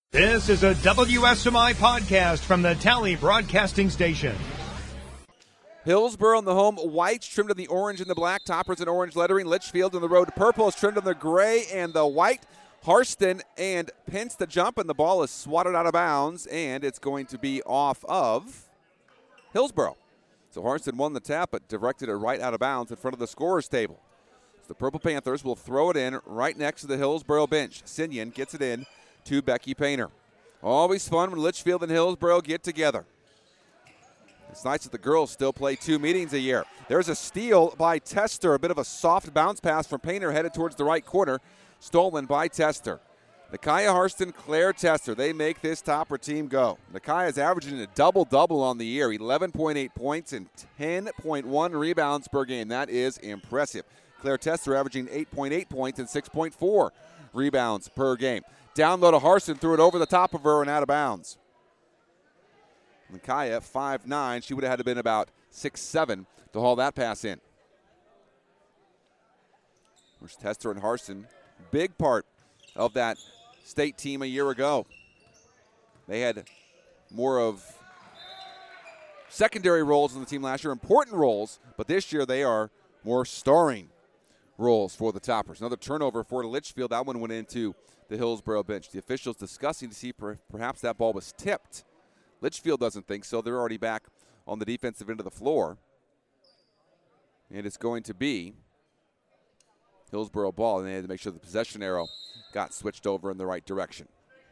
This is a WSMI podcast from the Tally Broadcasting Station. Hillsboro in the home whites trimmed in the orange and the black. Toppers in orange lettering. Litchfield in the road purple is trimmed in the gray and the white. Harston and Pence the jump, and the ball is swatted out of bounds, and it's going to be off of Hillsboro. So Harston won the tap, but directed it right out of bounds in front of the scorer's table. So the Purple Panthers will throw it in right next to the Hillsboro bench. Sinyan gets it in to Becky Painter. Always fun when Litchfield and Hillsboro get together. It's nice that the girls still play 2 meetings a year. There's a steal by Tester, a bit of a soft bounce pass from Painter headed towards the right corner, stolen by Tester. Nakaya Harston, Claire Tester, they make this Topper team go. Nakaya's averaging a double-double on the year, 11.8 points and 10.1 rebounds per game. That is impressive. Claire Tester averaging 8.8 points and 6.4 rebounds per game. Down low to Harston, threw it over the top of her and out of bounds. Nakaya, 5'9", she would have had to been about 6'7" to haul that pass in. There's Tester and Harston, big part of that state team a year ago. They had more of secondary roles in the team last year, important roles, but this year they are more starring roles for the Toppers. Another turnover for Litchfield. That one went into the Hillsboro bench. The officials discussing to see perhaps that ball was tipped. Litchfield doesn't think so. They're already back on the defensive end of the floor. And it's going to be Hillsboro ball, and they had to make sure the possession arrow got switched over in the right direction.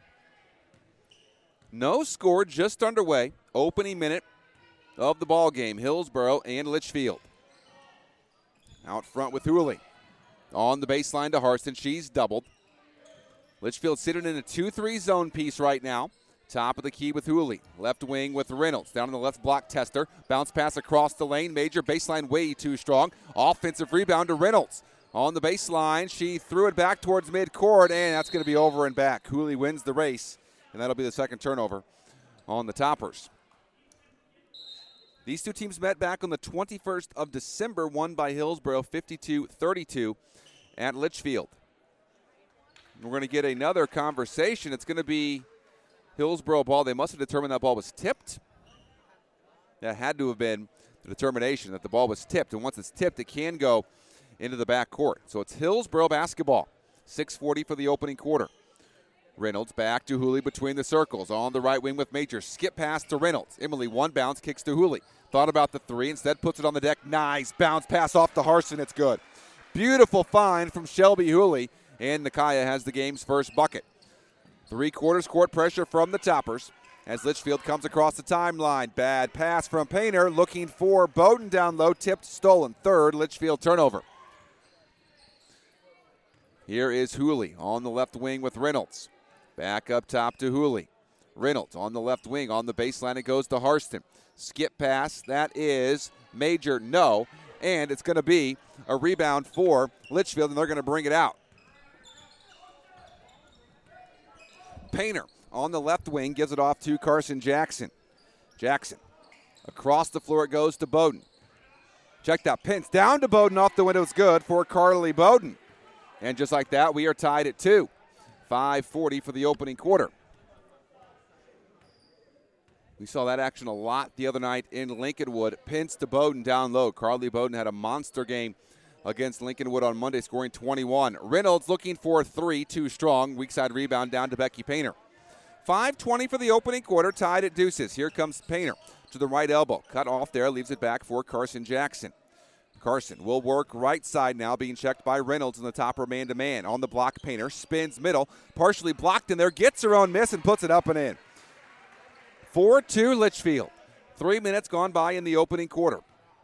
No score, just underway. Opening minute of the ball game. Hillsboro and Litchfield. Out front with Hooley. On the baseline to Harston. She's doubled. Litchfield sitting in a 2-3 zone piece right now. Top of the key with Hooley. Left wing with Reynolds. Down on the left block, Tester. Bounce pass across the lane. Major baseline way too strong. Offensive rebound to Reynolds. On the baseline, she threw it back towards midcourt, and that's going to be over and back. Hooley wins the race, and that'll be the second turnover on the Toppers. These two teams met back on the 21st of December, won by Hillsboro 52-32 at Litchfield. We're going to get another conversation. It's going to be Hillsboro ball. They must have determined that ball was tipped. That had to have been the determination that the ball was tipped. And once it's tipped, it can go into the back court. So it's Hillsboro basketball. 6:40 for the opening quarter. Reynolds back to Hooley between the circles. On the right wing with Major. Skip pass to Reynolds. Emily one bounce, kicks to Hooley. Thought about the three. Instead puts it on the deck. Nice bounce pass off to Harston. It's good. Beautiful find from Shelby Hooley. And Nakaya has the game's first bucket. 3/4 court pressure from the Toppers as Litchfield comes across the timeline. Bad pass from Painter, looking for Bowden down low, tipped, stolen. Third Litchfield turnover. Here is Hooley on the left wing with Reynolds. Back up top to Hooley. Reynolds on the left wing. On the baseline it goes to Harston. Skip pass, that is Major, no. And it's going to be a rebound for Litchfield, and they're going to bring it out. Painter on the left wing gives it off to Carson Jackson. Jackson. Across the floor it goes to Bowden. Checked out. Pence down to Bowden. Off the window. It's good for Carly Bowden. And just like that, we are tied at 2. 5:40 for the opening quarter. We saw that action a lot the other night in Lincolnwood. Pence to Bowden down low. Carly Bowden had a monster game against Lincolnwood on Monday, scoring 21. Reynolds looking for 3, too strong. Weak side rebound down to Becky Painter. 5:20 for the opening quarter, tied at deuces. Here comes Painter to the right elbow. Cut off there, leaves it back for Carson Jackson. Carson will work right side now, being checked by Reynolds in the Topper man-to-man. On the block, Painter spins middle, partially blocked in there, gets her own miss and puts it up and in. 4-2 Litchfield. 3 minutes gone by in the opening quarter.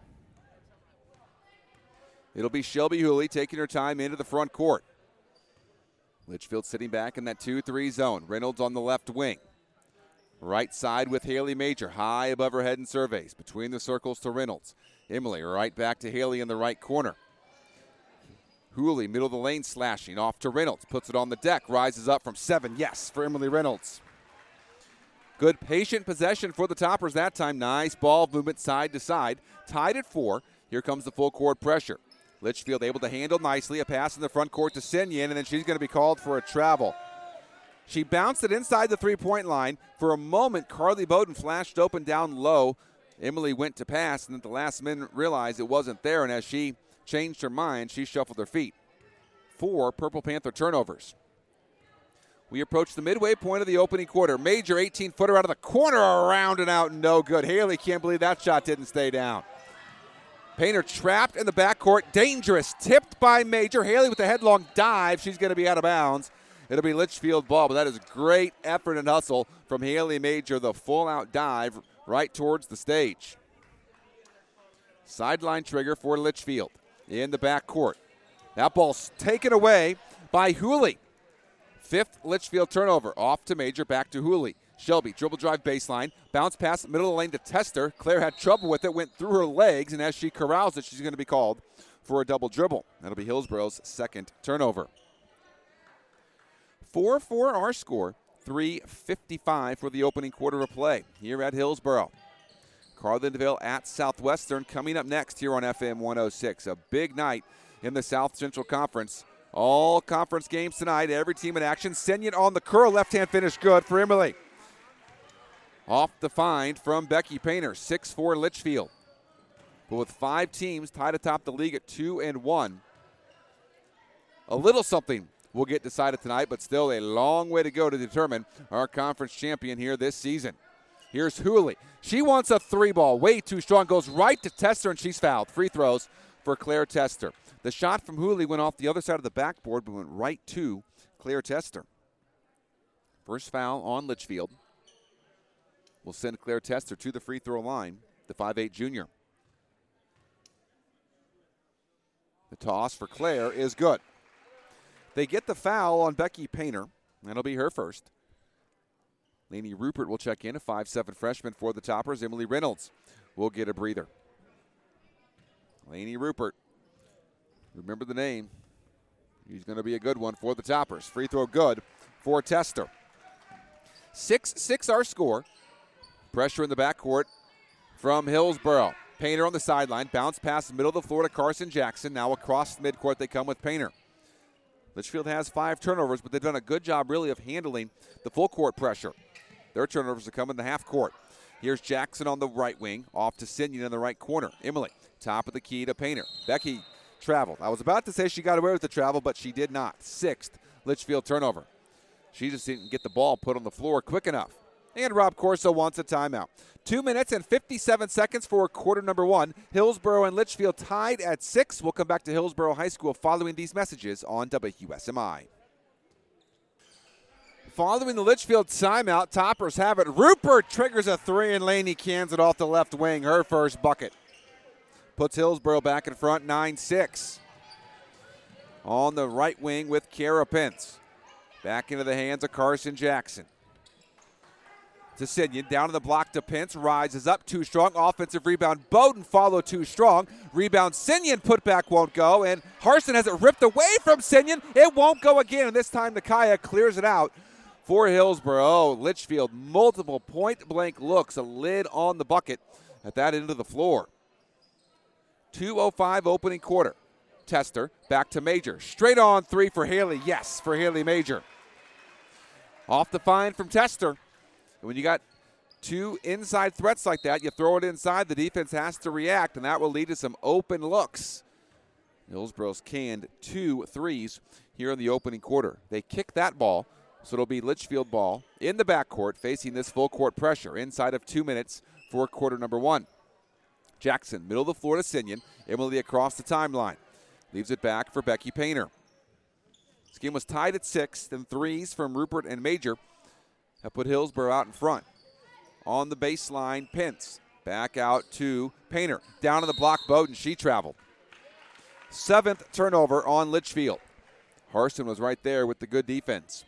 It'll be Shelby Hooley taking her time into the front court. Litchfield sitting back in that 2-3 zone. Reynolds on the left wing. Right side with Haley Major, high above her head in surveys. Between the circles to Reynolds. Emily right back to Haley in the right corner. Hooley, middle of the lane, slashing off to Reynolds. Puts it on the deck, rises up from 7. Yes, for Emily Reynolds. Good patient possession for the Toppers that time. Nice ball movement side to side. Tied at 4. Here comes the full court pressure. Litchfield able to handle nicely. A pass in the front court to Sinyan, and then she's going to be called for a travel. She bounced it inside the three-point line. For a moment, Carly Bowden flashed open down low. Emily went to pass, and at the last minute realized it wasn't there, and as she changed her mind, she shuffled her feet. 4 Purple Panther turnovers. We approach the midway point of the opening quarter. Major 18-footer out of the corner, around and out, no good. Haley can't believe that shot didn't stay down. Painter trapped in the backcourt, dangerous, tipped by Major. Haley with a headlong dive. She's going to be out of bounds. It'll be Litchfield ball, but that is great effort and hustle from Haley Major, the full-out dive right towards the stage. Sideline trigger for Litchfield in the backcourt. That ball's taken away by Hooley. 5th Litchfield turnover. Off to Major, back to Hooley. Shelby, dribble drive baseline, bounce pass middle of the lane to Tester. Claire had trouble with it, went through her legs, and as she corrals it, she's going to be called for a double dribble. That'll be Hillsborough's 2nd turnover. 4-4 our score, 3:55 for the opening quarter of play here at Hillsborough. Carlinville at Southwestern coming up next here on FM 106. A big night in the South Central Conference. All conference games tonight, every team in action. Senyon on the curl, left-hand finish good for Emily. Off the find from Becky Painter, 6-4 Litchfield. But with 5 teams tied atop the league at 2-1, a little something will get decided tonight, but still a long way to go to determine our conference champion here this season. Here's Hooley. She wants a 3-ball, way too strong, goes right to Tester, and she's fouled. Free throws for Claire Tester. The shot from Hooley went off the other side of the backboard, but went right to Claire Tester. First foul on Litchfield will send Claire Tester to the free throw line, the 5'8 junior. The toss for Claire is good. They get the foul on Becky Painter. That'll be her first. Lainey Rupert will check in, a 5'7 freshman for the Toppers. Emily Reynolds will get a breather. Lainey Rupert, remember the name. He's going to be a good one for the Toppers. Free throw good for Tester. 6-6 our score. Pressure in the backcourt from Hillsborough. Painter on the sideline. Bounce past the middle of the floor to Carson Jackson. Now across the midcourt they come with Painter. Litchfield has 5 turnovers, but they've done a good job really of handling the full court pressure. Their turnovers are coming in the half court. Here's Jackson on the right wing, off to Senyon in the right corner. Emily, top of the key to Painter. Becky traveled. I was about to say she got away with the travel, but she did not. 6th Litchfield turnover. She just didn't get the ball put on the floor quick enough. And Rob Corso wants a timeout. 2 minutes and 57 seconds for quarter number 1. Hillsborough and Litchfield tied at 6. We'll come back to Hillsborough High School following these messages on WSMI. Following the Litchfield timeout, Toppers have it. Rupert triggers a 3 and Laney cans it off the left wing. Her first bucket. Puts Hillsborough back in front, 9-6. On the right wing with Kara Pence. Back into the hands of Carson Jackson. To Senyon, down in the block to Pence, rises up too strong, offensive rebound, Bowden follow too strong, rebound Senyon, putback won't go, and Harston has it ripped away from Senyon, it won't go again, and this time Nakaya clears it out for Hillsborough. Oh, Litchfield, multiple point-blank looks, a lid on the bucket at that end of the floor. 2:05 opening quarter. Tester, back to Major, straight on 3 for Haley, yes, for Haley Major. Off the find from Tester. When you got 2 inside threats like that, you throw it inside, the defense has to react, and that will lead to some open looks. Hillsborough's canned 2 threes here in the opening quarter. They kick that ball, so it'll be Litchfield ball in the backcourt facing this full court pressure inside of 2 minutes for quarter number 1. Jackson, middle of the floor to Senyon. Emily across the timeline. Leaves it back for Becky Painter. This game was tied at 6, and threes from Rupert and Major have put Hillsborough out in front. On the baseline, Pence. Back out to Painter. Down on the block, Bowden. She traveled. 7th turnover on Litchfield. Harston was right there with the good defense.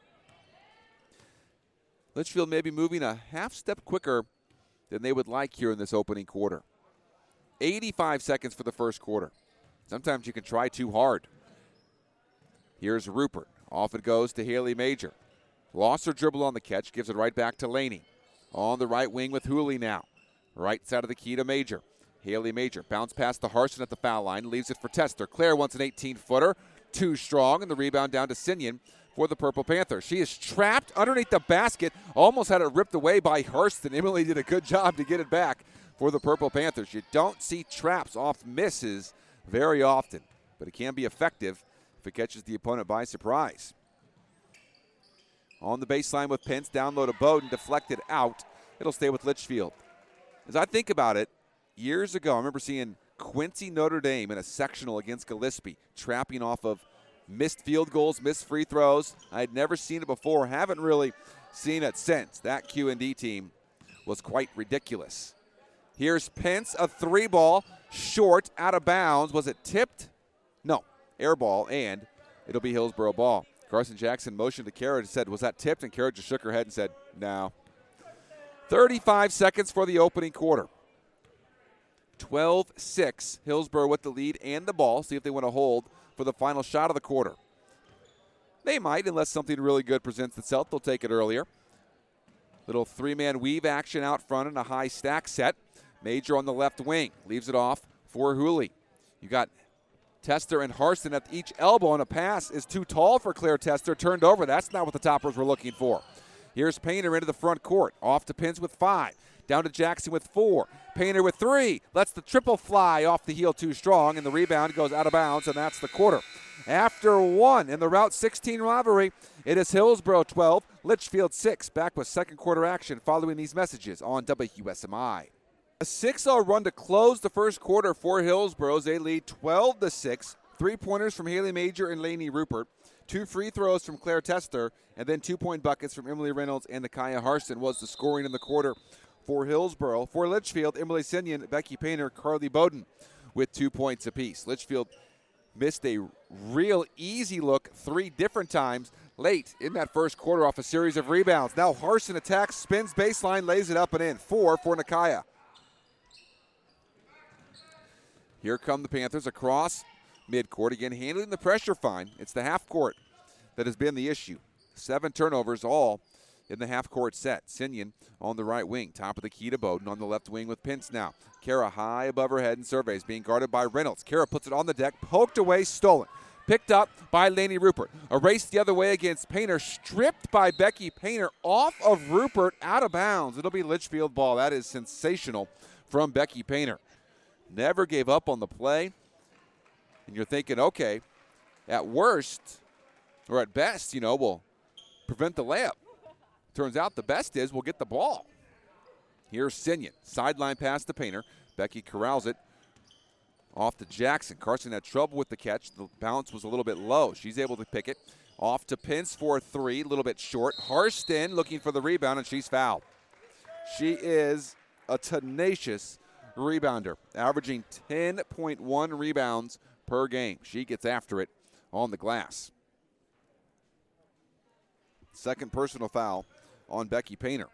Litchfield may be moving a half step quicker than they would like here in this opening quarter. 85 seconds for the first quarter. Sometimes you can try too hard. Here's Rupert. Off it goes to Haley Major. Lost her dribble on the catch, gives it right back to Laney. On the right wing with Hooley now. Right side of the key to Major. Haley Major, bounce past to Harston at the foul line, leaves it for Tester. Claire wants an 18-footer, too strong, and the rebound down to Senyon. for the Purple Panthers. She is trapped underneath the basket, almost had it ripped away by Hurston. Emily did a good job to get it back for the Purple Panthers. You don't see traps off misses very often, but it can be effective if it catches the opponent by surprise. On the baseline with Pence, down low to Bowden, deflected out. It'll stay with Litchfield. As I think about it, years ago, I remember seeing Quincy Notre Dame in a sectional against Gillespie, trapping off of missed field goals, missed free throws. I had never seen it before, haven't really seen it since. That Q&D team was quite ridiculous. Here's Pence, a three ball, short, out of bounds. Was it tipped? No, air ball, and it'll be Hillsboro ball. Carson Jackson motioned to Kara and said, was that tipped? And Kara just shook her head and said, no. 35 seconds for the opening quarter. 12-6, Hillsboro with the lead and the ball. See if they want to hold for the final shot of the quarter. They might, unless something really good presents itself. They'll take it earlier. Little three-man weave action out front in a high stack set. Major on the left wing. Leaves it off for Hooley. You got Tester and Harston at each elbow, and a pass is too tall for Claire Tester. Turned over. That's not what the Toppers were looking for. Here's Painter into the front court. Off to Pence with 5. Down to Jackson with 4. Painter with 3. Lets the triple fly off the heel too strong, and the rebound goes out of bounds, and that's the quarter. After 1 in the Route 16 rivalry, it is Hillsboro 12, Litchfield 6. Back with second quarter action following these messages on WSMI. A 6-0 run to close the first quarter for Hillsboro. They lead 12-6. 3-pointers from Haley Major and Lainey Rupert. 2 free throws from Claire Tester, and then 2-point buckets from Emily Reynolds and Nakaya Harston was the scoring in the quarter for Hillsboro. For Litchfield, Emily Sinian, Becky Painter, Carly Bowden with 2 points apiece. Litchfield missed a real easy look 3 different times late in that first quarter off a series of rebounds. Now Harston attacks, spins baseline, lays it up and in. 4 for Nakaya. Here come the Panthers across midcourt, again handling the pressure fine. It's the half court that has been the issue. 7 turnovers all in the half court set. Sinian on the right wing, top of the key to Bowden on the left wing with Pence now. Kara high above her head and surveys, being guarded by Reynolds. Kara puts it on the deck, poked away, stolen. Picked up by Lainey Rupert. Erased the other way against Painter, stripped by Becky Painter off of Rupert, out of bounds. It'll be Litchfield ball. That is sensational from Becky Painter. Never gave up on the play. And you're thinking, okay, at worst, or at best, we'll prevent the layup. Turns out the best is we'll get the ball. Here's Sinian. Sideline pass to Painter. Becky corrals it off to Jackson. Carson had trouble with the catch. The bounce was a little bit low. She's able to pick it. Off to Pence for 3, a little bit short. Harston looking for the rebound, and she's fouled. She is a tenacious rebounder, averaging 10.1 rebounds per game. She gets after it on the glass. Second personal foul on Becky Painter.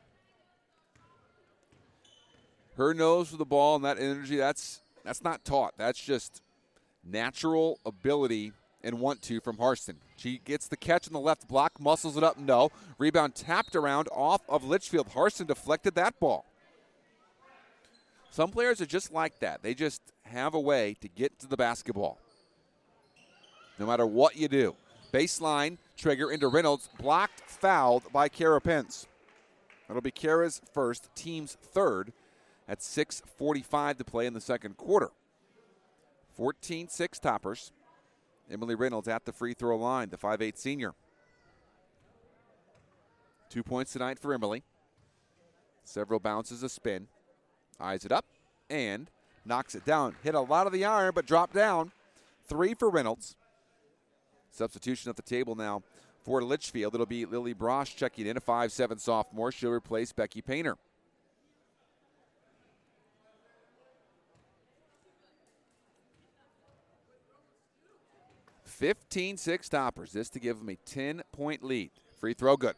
Her nose for the ball and that energy, that's not taught. That's just natural ability and want to from Harston. She gets the catch on the left block, muscles it up, no. Rebound tapped around off of Litchfield. Harston deflected that ball. Some players are just like that. They just have a way to get to the basketball, no matter what you do. Baseline, trigger into Reynolds, blocked, fouled by Kara Pence. That'll be Kara's first, team's third, at 6:45 to play in the second quarter. 14-6 Toppers. Emily Reynolds at the free throw line, the 5'8 senior. 2 points tonight for Emily. Several bounces, a spin. Eyes it up and knocks it down. Hit a lot of the iron, but dropped down. 3 for Reynolds. Substitution at the table now for Litchfield. It'll be Lily Brosh checking in, a 5'7 sophomore. She'll replace Becky Painter. (15-6) Toppers. This to give them a 10-point lead. Free throw good.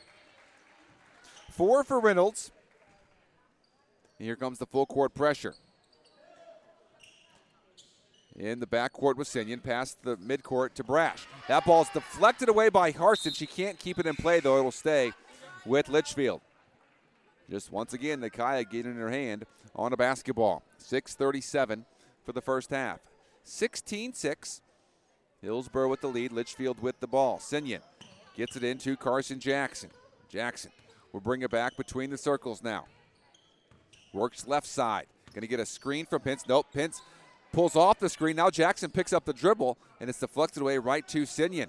4 for Reynolds. Here comes the full court pressure. In the backcourt with Sinian, past the midcourt to Brash. That ball's deflected away by Harston. She can't keep it in play, though. It'll stay with Litchfield. Just once again, Nakaya getting her hand on a basketball. 6:37 for the first half. 16-6. Hillsborough with the lead, Litchfield with the ball. Sinyon gets it into Carson Jackson. Jackson will bring it back between the circles now. Works left side. Going to get a screen from Pence. Nope, Pence pulls off the screen. Now Jackson picks up the dribble, and it's deflected away right to Sinyon.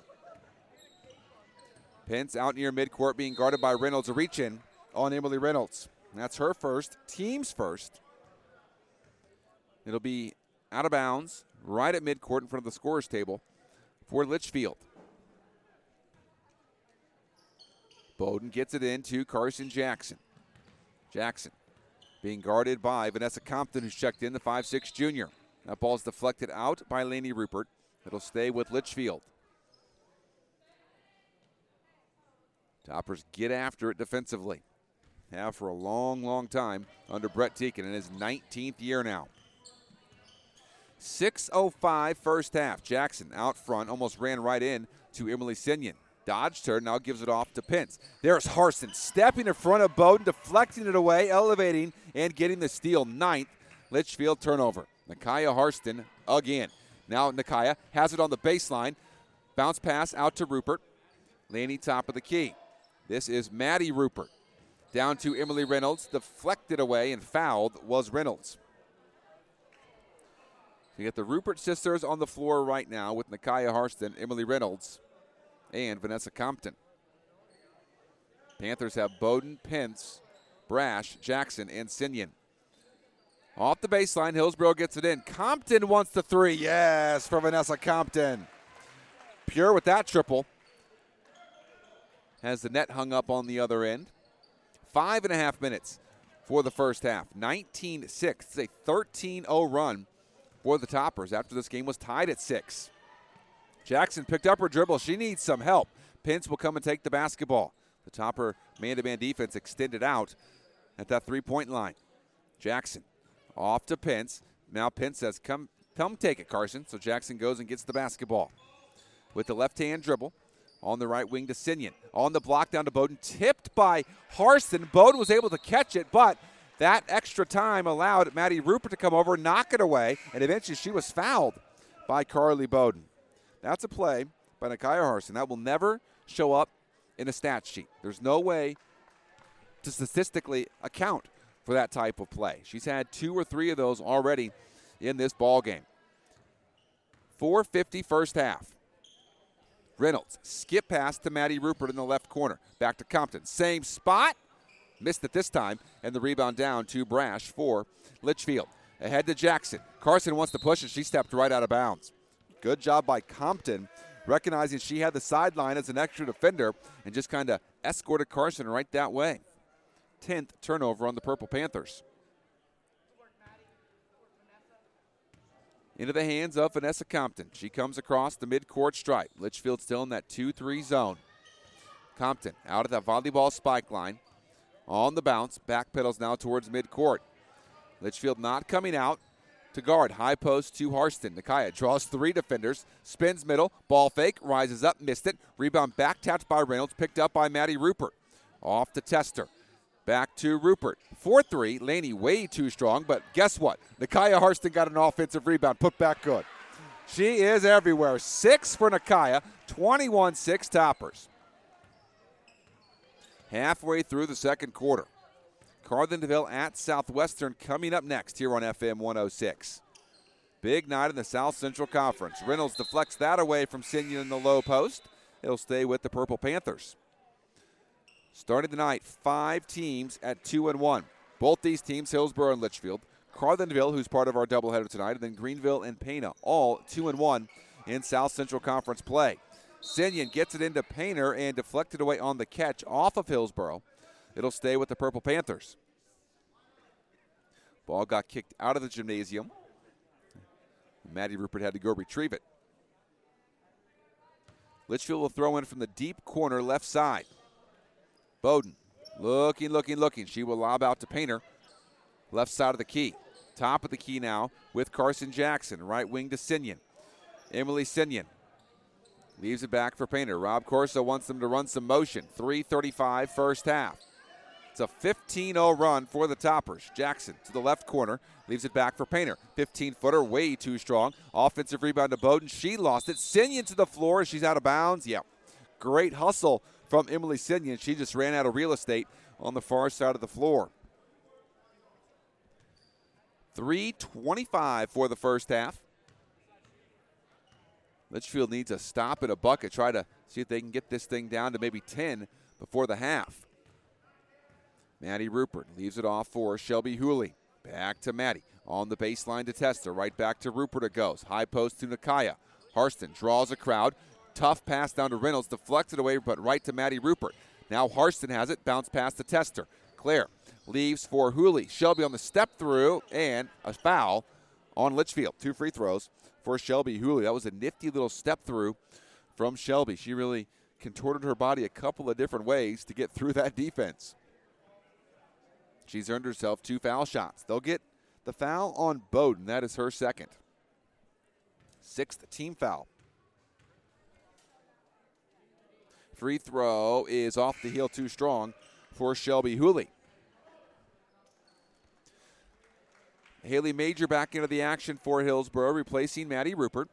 Pence out near midcourt being guarded by Reynolds. A reach in on Emily Reynolds. That's her first, team's first. It'll be out of bounds right at midcourt in front of the scorer's table for Litchfield. Bowden gets it in to Carson Jackson. Jackson being guarded by Vanessa Compton, who's checked in, the 5'6 junior. That ball's deflected out by Lainey Rupert. It'll stay with Litchfield. Toppers get after it defensively. Have for a long, long time under Brett Teakin in his 19th year now. 6:05 first half. Jackson out front, almost ran right in to Emily Sinyon. Dodged her, now gives it off to Pence. There's Harson stepping in front of Bowden, deflecting it away, elevating, and getting the steal. 9th Litchfield turnover. Nakaya Harston again. Now Nakaya has it on the baseline. Bounce pass out to Rupert. Laney top of the key. This is Maddie Rupert. Down to Emily Reynolds. Deflected away and fouled was Reynolds. You get the Rupert sisters on the floor right now with Nakaya Harston, Emily Reynolds, and Vanessa Compton. Panthers have Bowden, Pence, Brash, Jackson, and Sinyon. Off the baseline, Hillsborough gets it in. Compton wants the three. Yes, for Vanessa Compton. Pure with that triple. Has the net hung up on the other end. 5.5 minutes for the first half. 19-6. It's a 13-0 run for the Toppers after this game was tied at 6. Jackson picked up her dribble. She needs some help. Pence will come and take the basketball. The Topper man-to-man defense extended out at that three-point line. Jackson off to Pence. Now Pence says, come take it, Carson. So Jackson goes and gets the basketball. With the left-hand dribble on the right wing to Sinyon. On the block down to Bowden. Tipped by Harston. Bowden was able to catch it, but that extra time allowed Maddie Rupert to come over, knock it away, and eventually she was fouled by Carly Bowden. That's a play by Nakaya Harston. That will never show up in a stat sheet. There's no way to statistically account for that type of play. She's had 2 or 3 of those already in this ball game. 4:50 first half. Reynolds skip pass to Maddie Rupert in the left corner. Back to Compton. Same spot. Missed it this time. And the rebound down to Brash for Litchfield. Ahead to Jackson. Carson wants to push, and she stepped right out of bounds. Good job by Compton, recognizing she had the sideline as an extra defender and just kind of escorted Carson right that way. 10th turnover on the Purple Panthers. Into the hands of Vanessa Compton. She comes across the midcourt stripe. Litchfield still in that 2-3 zone. Compton out of that volleyball spike line. On the bounce, backpedals now towards midcourt. Litchfield not coming out to guard. High post to Harston. Nakaya draws 3 defenders. Spins middle. Ball fake. Rises up. Missed it. Rebound back tapped by Reynolds. Picked up by Maddie Rupert. Off to Tester. Back to Rupert. 4-3. Laney way too strong, but guess what? Nakaya Harston got an offensive rebound. Put back good. She is everywhere. 6 for Nakaya. 21-6 Toppers. Halfway through the second quarter. Carlinville at Southwestern coming up next here on FM 106. Big night in the South Central Conference. Reynolds deflects that away from Sinyon in the low post. It'll stay with the Purple Panthers. Starting the night, 5 teams at 2-1. Both these teams, Hillsborough and Litchfield. Carlinville, who's part of our doubleheader tonight, and then Greenville and Pana, all 2-1 in South Central Conference play. Sinyon gets it into Painter and deflected away on the catch off of Hillsborough. It'll stay with the Purple Panthers. Ball got kicked out of the gymnasium. Maddie Rupert had to go retrieve it. Litchfield will throw in from the deep corner left side. Bowden looking. She will lob out to Painter. Left side of the key. Top of the key now with Carson Jackson. Right wing to Sinyon. Emily Sinyon leaves it back for Painter. Rob Corso wants them to run some motion. 3:35 first half. It's a 15-0 run for the Toppers. Jackson to the left corner, leaves it back for Painter. 15-footer, way too strong. Offensive rebound to Bowden. She lost it. Sinyon to the floor. She's out of bounds. Yeah, great hustle from Emily Sinyon. She just ran out of real estate on the far side of the floor. 3:25 for the first half. Litchfield needs a stop and a bucket. Try to see if they can get this thing down to maybe 10 before the half. Maddie Rupert leaves it off for Shelby Hooley. Back to Maddie. On the baseline to Tester. Right back to Rupert it goes. High post to Nakaya. Harston draws a crowd. Tough pass down to Reynolds. Deflected away, but right to Maddie Rupert. Now Harston has it. Bounce pass to Tester. Claire leaves for Hooley. Shelby on the step through, and a foul on Litchfield. 2 free throws for Shelby Hooley. That was a nifty little step through from Shelby. She really contorted her body a couple of different ways to get through that defense. She's earned herself 2 foul shots. They'll get the foul on Bowden. That is her second. 6th team foul. Free throw is off the heel too strong for Shelby Hooley. Haley Major back into the action for Hillsboro, replacing Maddie Rupert.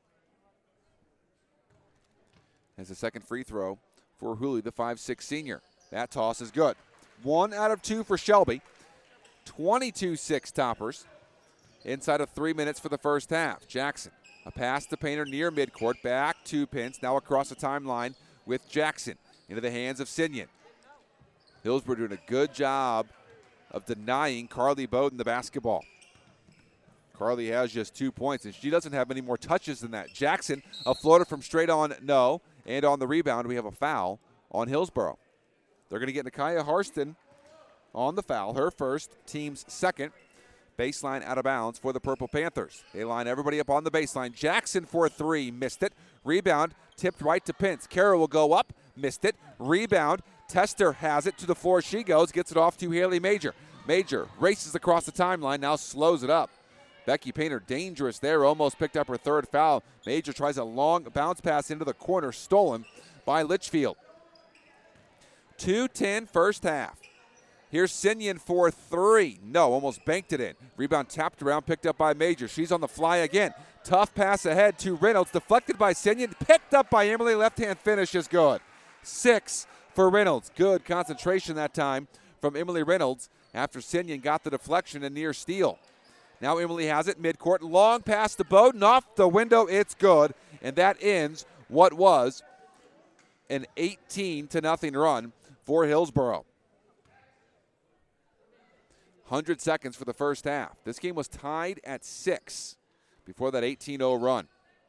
As a second free throw for Hooley, the 5'6" senior. That toss is good. 1 out of 2 for Shelby. 22-6 Toppers. Inside of 3 minutes for the first half. Jackson, a pass to Painter near midcourt. Back to Pence, now across the timeline with Jackson. Into the hands of Sinyon. Hillsboro doing a good job of denying Carly Bowden the basketball. Carly has just 2 points, and she doesn't have many more touches than that. Jackson, a floater from straight on, no. And on the rebound, we have a foul on Hillsboro. They're going to get Nakaya Harston on the foul, her first, team's second. Baseline out of bounds for the Purple Panthers. They line everybody up on the baseline. Jackson for 3, missed it. Rebound, tipped right to Pence. Kara will go up, missed it. Rebound, Tester has it, to the floor she goes, gets it off to Haley Major. Major races across the timeline, now slows it up. Becky Painter dangerous there, almost picked up her 3rd foul. Major tries a long bounce pass into the corner, stolen by Litchfield. 2:10 first half. Here's Sinyon for 3. No, almost banked it in. Rebound tapped around, picked up by Major. She's on the fly again. Tough pass ahead to Reynolds, deflected by Sinyon, picked up by Emily. Left-hand finish is good. 6 for Reynolds. Good concentration that time from Emily Reynolds after Sinyon got the deflection and near steal. Now Emily has it midcourt. Long pass to Bowden, off the window. It's good. And that ends what was an 18-0 run for Hillsboro. 100 seconds for the first half. This game was tied at 6 before that 18-0 run.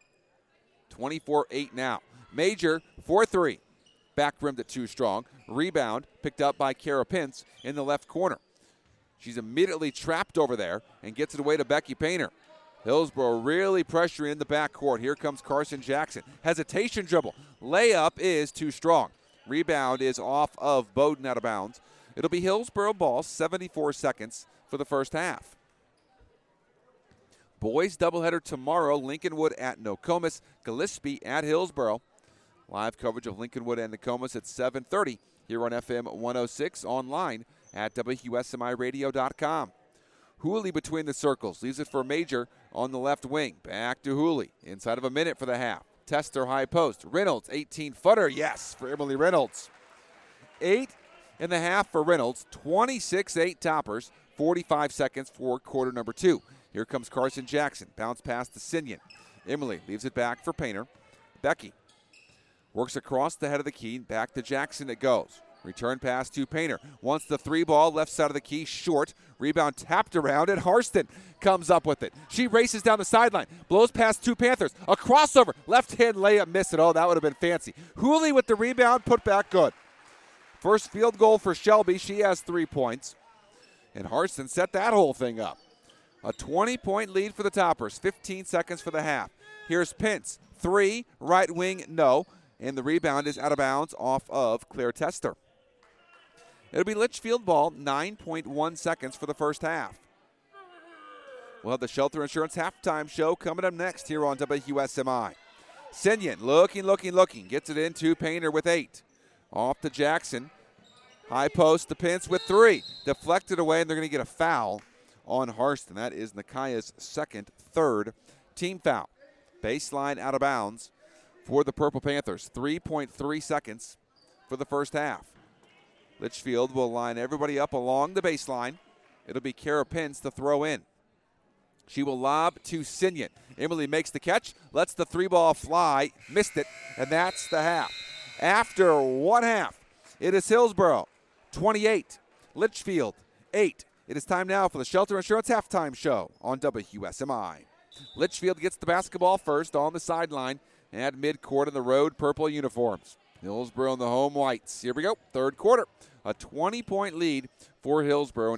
24-8 now. Major for 3. Back rimmed it too strong. Rebound picked up by Kara Pence in the left corner. She's immediately trapped over there and gets it away to Becky Painter. Hillsboro really pressuring in the backcourt. Here comes Carson Jackson. Hesitation dribble. Layup is too strong. Rebound is off of Bowden, out of bounds. It'll be Hillsboro ball, 74 seconds for the first half. Boys doubleheader tomorrow. Lincolnwood at Nokomis. Gillespie at Hillsboro. Live coverage of Lincolnwood and Nokomis at 7:30 here on FM 106, online at WQSMIRadio.com. Hooley between the circles. Leaves it for Major on the left wing. Back to Hooley. Inside of a minute for the half. Tester high post. Reynolds, 18-footer. Yes, for Emily Reynolds. 8.5 for Reynolds. 26-8 Toppers. 45 seconds for quarter number 2. Here comes Carson Jackson. Bounce pass to Sinyon. Emily leaves it back for Painter. Becky works across the head of the key. Back to Jackson it goes. Return pass to Painter. Wants the 3 ball, left side of the key, short. Rebound tapped around, and Harston comes up with it. She races down the sideline, blows past 2 Panthers. A crossover, left-hand layup, miss it. Oh, that would have been fancy. Hooley with the rebound, put back good. First field goal for Shelby. She has 3 points. And Harston set that whole thing up. A 20-point lead for the Toppers. 15 seconds for the half. Here's Pence. 3, right wing, no. And the rebound is out of bounds off of Claire Tester. It'll be Litchfield ball, 9.1 seconds for the first half. We'll have the Shelter Insurance halftime show coming up next here on WQSMI. Sinyon looking. Gets it into Painter with 8. Off to Jackson. High post to Pence with 3. Deflected away, and they're going to get a foul on Harston. That is Nakaya's third team foul. Baseline out of bounds for the Purple Panthers. 3.3 seconds for the first half. Litchfield will line everybody up along the baseline. It'll be Kara Pence to throw in. She will lob to Sinyan. Emily makes the catch, lets the 3-ball fly, missed it, and that's the half. After one half, it is Hillsboro 28, Litchfield 8. It is time now for the Shelter Insurance Halftime Show on WSMI. Litchfield gets the basketball first on the sideline at midcourt in the road purple uniforms. Hillsboro in the home whites. Here we go, third quarter. A 20-point lead for Hillsboro, an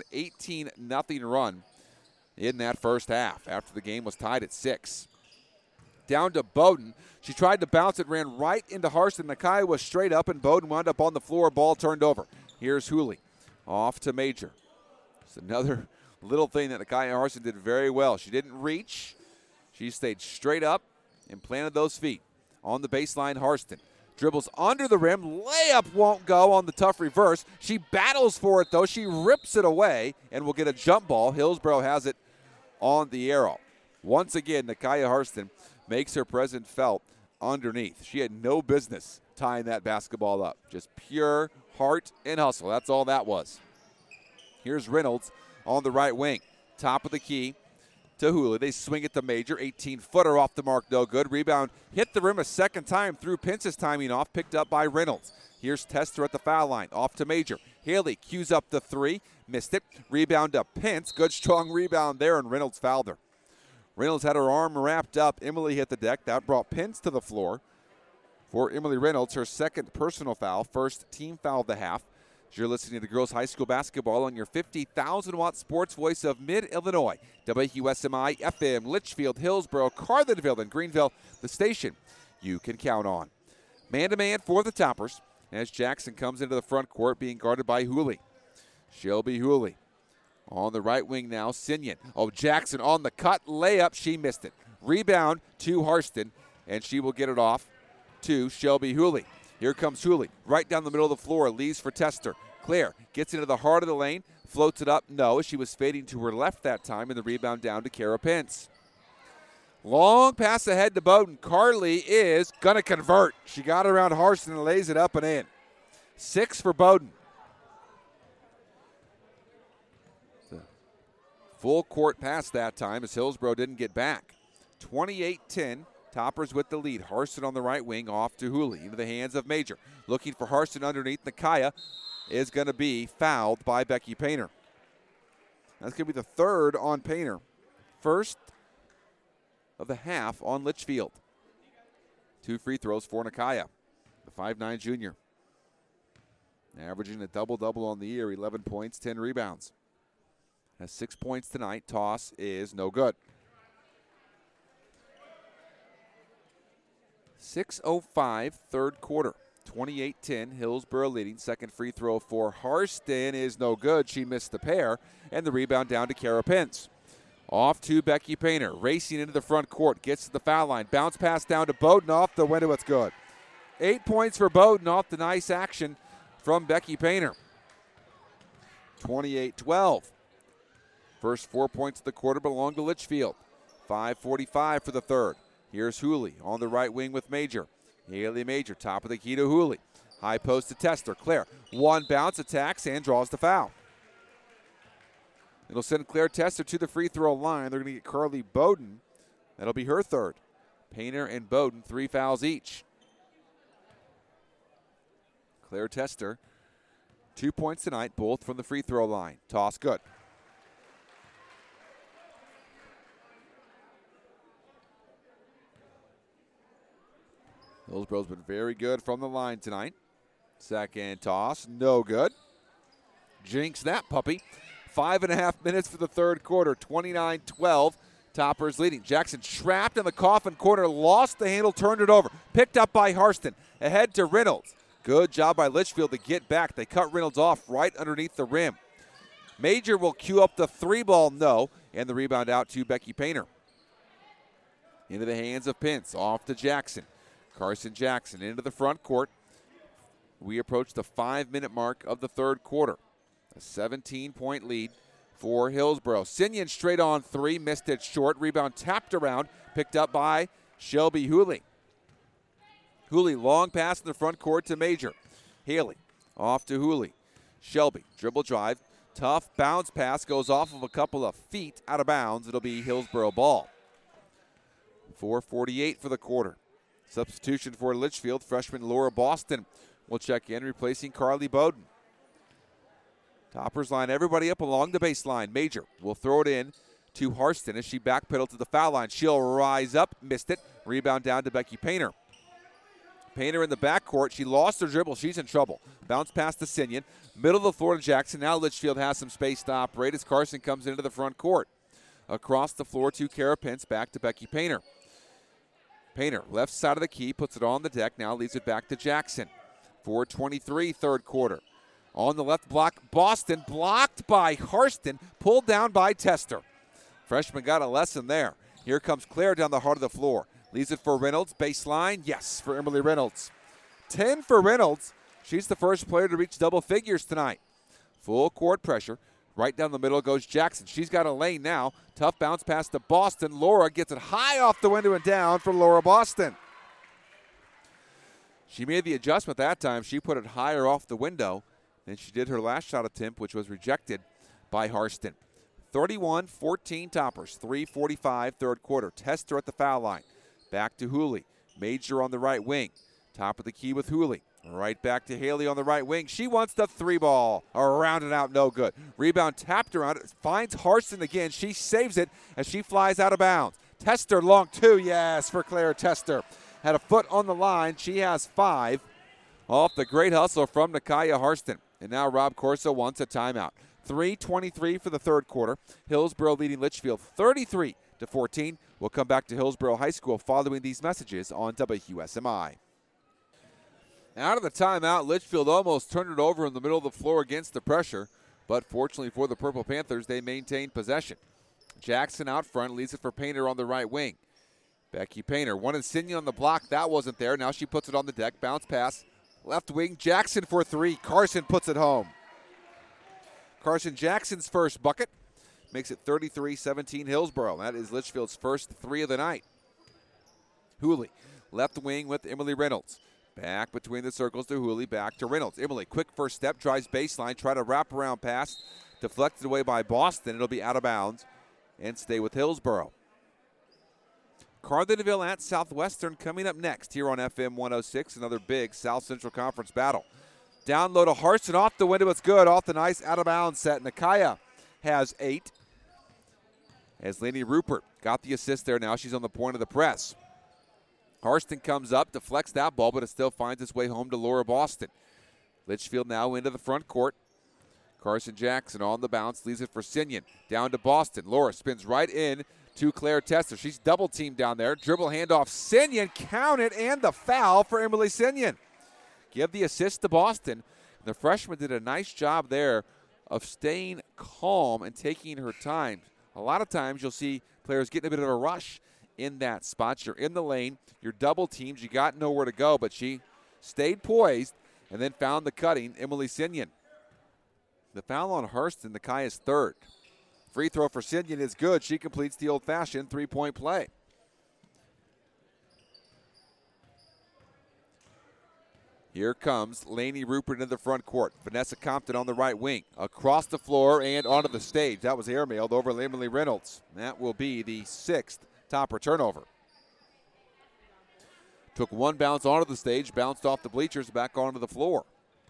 18-0 run in that first half after the game was tied at 6. Down to Bowden. She tried to bounce it, ran right into Harston. Nakai was straight up, and Bowden wound up on the floor. Ball turned over. Here's Hooley. Off to Major. It's another little thing that Nakai Harston did very well. She didn't reach. She stayed straight up and planted those feet. On the baseline, Harston dribbles under the rim. Layup won't go on the tough reverse. She battles for it, though. She rips it away and will get a jump ball. Hillsboro has it on the arrow. Once again, Nakaya Harston makes her presence felt underneath. She had no business tying that basketball up. Just pure heart and hustle. That's all that was. Here's Reynolds on the right wing. Top of the key to Hula. They swing it to Major. 18-footer off the mark, no good. Rebound hit the rim a second time through Pence's timing off. Picked up by Reynolds. Here's Tester at the foul line. Off to Major. Haley cues up the 3. Missed it. Rebound to Pence. Good strong rebound there, and Reynolds fouled her. Reynolds had her arm wrapped up. Emily hit the deck. That brought Pence to the floor for Emily Reynolds. Her second personal foul. First team foul of the half. You're listening to Girls High School Basketball on your 50,000-watt sports voice of Mid-Illinois. WQSMI FM, Litchfield, Hillsboro, Carlinville, and Greenville, the station you can count on. Man-to-man for the Toppers as Jackson comes into the front court being guarded by Hooley. Shelby Hooley on the right wing now, Sinyan. Oh, Jackson on the cut, layup, she missed it. Rebound to Harston, and she will get it off to Shelby Hooley. Here comes Hooley, right down the middle of the floor, leaves for Tester. Claire gets into the heart of the lane, floats it up. No, she was fading to her left that time, and the rebound down to Kara Pence. Long pass ahead to Bowden. Carly is going to convert. She got around Harston and lays it up and in. 6 for Bowden. Full court pass that time as Hillsboro didn't get back. 28-10. Toppers with the lead. Harston on the right wing, off to Hooley. Into the hands of Major. Looking for Harston underneath. Nakaya is going to be fouled by Becky Painter. That's going to be the third on Painter. First of the half on Litchfield. 2 free throws for Nakaya, the 5'9 junior. Averaging a double-double on the year, 11 points, 10 rebounds. Has 6 points tonight. Toss is no good. 6:05, third quarter. 28-10, Hillsboro leading. Second free throw for Harston is no good. She missed the pair, and the rebound down to Kara Pence. Off to Becky Painter, racing into the front court, gets to the foul line. Bounce pass down to Bowden, off the window, it's good. 8 points for Bowden off the nice action from Becky Painter. 28-12. First 4 points of the quarter belong to Litchfield. 5:45 for the third. Here's Hooley on the right wing with Major. Haley Major, top of the key to Hooley. High post to Tester. Claire, one bounce, attacks, and draws the foul. It'll send Claire Tester to the free throw line. They're going to get Carly Bowden. That'll be her third. Painter and Bowden, 3 fouls each. Claire Tester, 2 points tonight, both from the free throw line. Toss good. Hillsboro's been very good from the line tonight. Second toss, no good. Jinx that puppy. 5.5 minutes for the third quarter, 29-12. Toppers leading. Jackson trapped in the coffin corner, lost the handle, turned it over. Picked up by Harston. Ahead to Reynolds. Good job by Litchfield to get back. They cut Reynolds off right underneath the rim. Major will cue up the 3-ball, no, and the rebound out to Becky Painter. Into the hands of Pence, off to Jackson. Carson Jackson into the front court. We approach the 5-minute mark of the third quarter. A 17-point lead for Hillsboro. Sinyon straight on three, missed it short. Rebound tapped around, picked up by Shelby Hooley. Hooley, long pass in the front court to Major. Haley off to Hooley. Shelby, dribble drive. Tough bounce pass, goes off of a couple of feet out of bounds. It'll be Hillsboro ball. 4:48 for the quarter. Substitution for Litchfield, freshman Laura Boston will check in, replacing Carly Bowden. Toppers line everybody up along the baseline. Major will throw it in to Harston as she backpedaled to the foul line. She'll rise up, missed it. Rebound down to Becky Painter. Painter in the backcourt. She lost her dribble. She's in trouble. Bounce pass to Sinyon. Middle of the floor to Jackson. Now Litchfield has some space to operate as Carson comes into the front court. Across the floor to Kara Pence. Back to Becky Painter. Painter, left side of the key, puts it on the deck. Now leaves it back to Jackson. 4:23 third quarter. On the left block, Boston blocked by Harston. Pulled down by Tester. Freshman got a lesson there. Here comes Claire down the heart of the floor. Leaves it for Reynolds. Baseline, yes, for Emily Reynolds. 10 for Reynolds. She's the first player to reach double figures tonight. Full court pressure. Right down the middle goes Jackson. She's got a lane now. Tough bounce pass to Boston. Laura gets it high off the window and down for Laura Boston. She made the adjustment that time. She put it higher off the window than she did her last shot attempt, which was rejected by Harston. 31-14 Toppers. 3:45 third quarter. Tester at the foul line. Back to Hooley. Major on the right wing. Top of the key with Hooley. Right back to Haley on the right wing. She wants the three ball. Around and out, no good. Rebound tapped around. It finds Harston again. She saves it as she flies out of bounds. Tester long two, yes, for Claire Tester. Had a foot on the line. She has 5 off the great hustle from Nakaya Harston. And now Rob Corso wants a timeout. 3:23 for the third quarter. Hillsboro leading Litchfield 33-14. We'll come back to Hillsboro High School following these messages on WQSMI. Out of the timeout, Litchfield almost turned it over in the middle of the floor against the pressure, but fortunately for the Purple Panthers, they maintained possession. Jackson out front, leaves it for Painter on the right wing. Becky Painter wanted Sinyon on the block. That wasn't there. Now she puts it on the deck. Bounce pass. Left wing. Jackson for 3. Carson puts it home. Carson Jackson's first bucket makes it 33-17 Hillsboro. That is Litchfield's first 3 of the night. Hooley, left wing with Emily Reynolds. Back between the circles to Hooley, back to Reynolds. Emily, quick first step, drives baseline, try to wrap around pass. Deflected away by Boston. It'll be out of bounds and stay with Hillsboro. Carlinville at Southwestern coming up next here on FM 106. Another big South Central Conference battle. Down low to Harston, off the window, it's good. Off the nice out of bounds set. Nakaya has 8. As Lainey Rupert got the assist there now. She's on the point of the press. Harston comes up, deflects that ball, but it still finds its way home to Laura Boston. Litchfield now into the front court. Carson Jackson on the bounce, leaves it for Sinyon. Down to Boston. Laura spins right in to Claire Tester. She's double teamed down there. Dribble handoff. Sinyon, count it, and the foul for Emily Sinyon. Give the assist to Boston. The freshman did a nice job there of staying calm and taking her time. A lot of times you'll see players getting a bit of a rush in that spot. You're in the lane, you're double teamed, you got nowhere to go, but she stayed poised and then found the cutting, Emily Sinyon. The foul on Harston, Nakaya's third. Free throw for Sinyon is good. She completes the old-fashioned three-point play. Here comes Lainey Rupert in the front court. Vanessa Compton on the right wing. Across the floor and onto the stage. That was airmailed over Emily Reynolds. That will be the 6th Topper turnover. Took one bounce onto the stage, bounced off the bleachers, back onto the floor.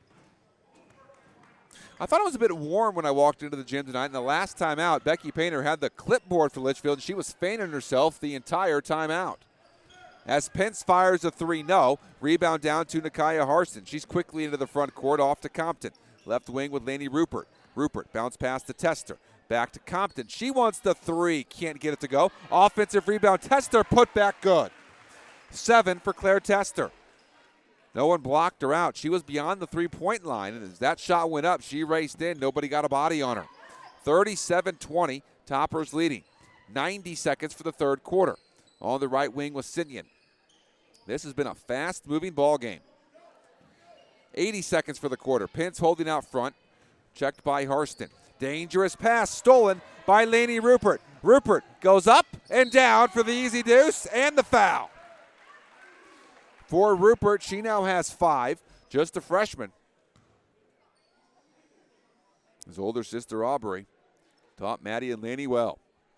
I thought it was a bit warm when I walked into the gym tonight. And the last time out, Becky Painter had the clipboard for Litchfield. She was fanning herself the entire time out. As Pence fires a 3, no. Rebound down to Nakaya Harston. She's quickly into the front court, off to Compton. Left wing with Lainey Rupert. Rupert bounce pass to Tester. Back to Compton. She wants the 3. Can't get it to go. Offensive rebound. Tester put back good. 7 for Claire Tester. No one blocked her out. She was beyond the three-point line, and as that shot went up, she raced in. Nobody got a body on her. 37-20, Toppers leading. 90 seconds for the third quarter. On the right wing was Sinyon. This has been a fast-moving ball game. 80 seconds for the quarter. Pence holding out front. Checked by Harston. Dangerous pass stolen by Laney Rupert. Rupert goes up and down for the easy deuce and the foul. For Rupert, she now has 5. Just a freshman. His older sister Aubrey taught Maddie and Laney well.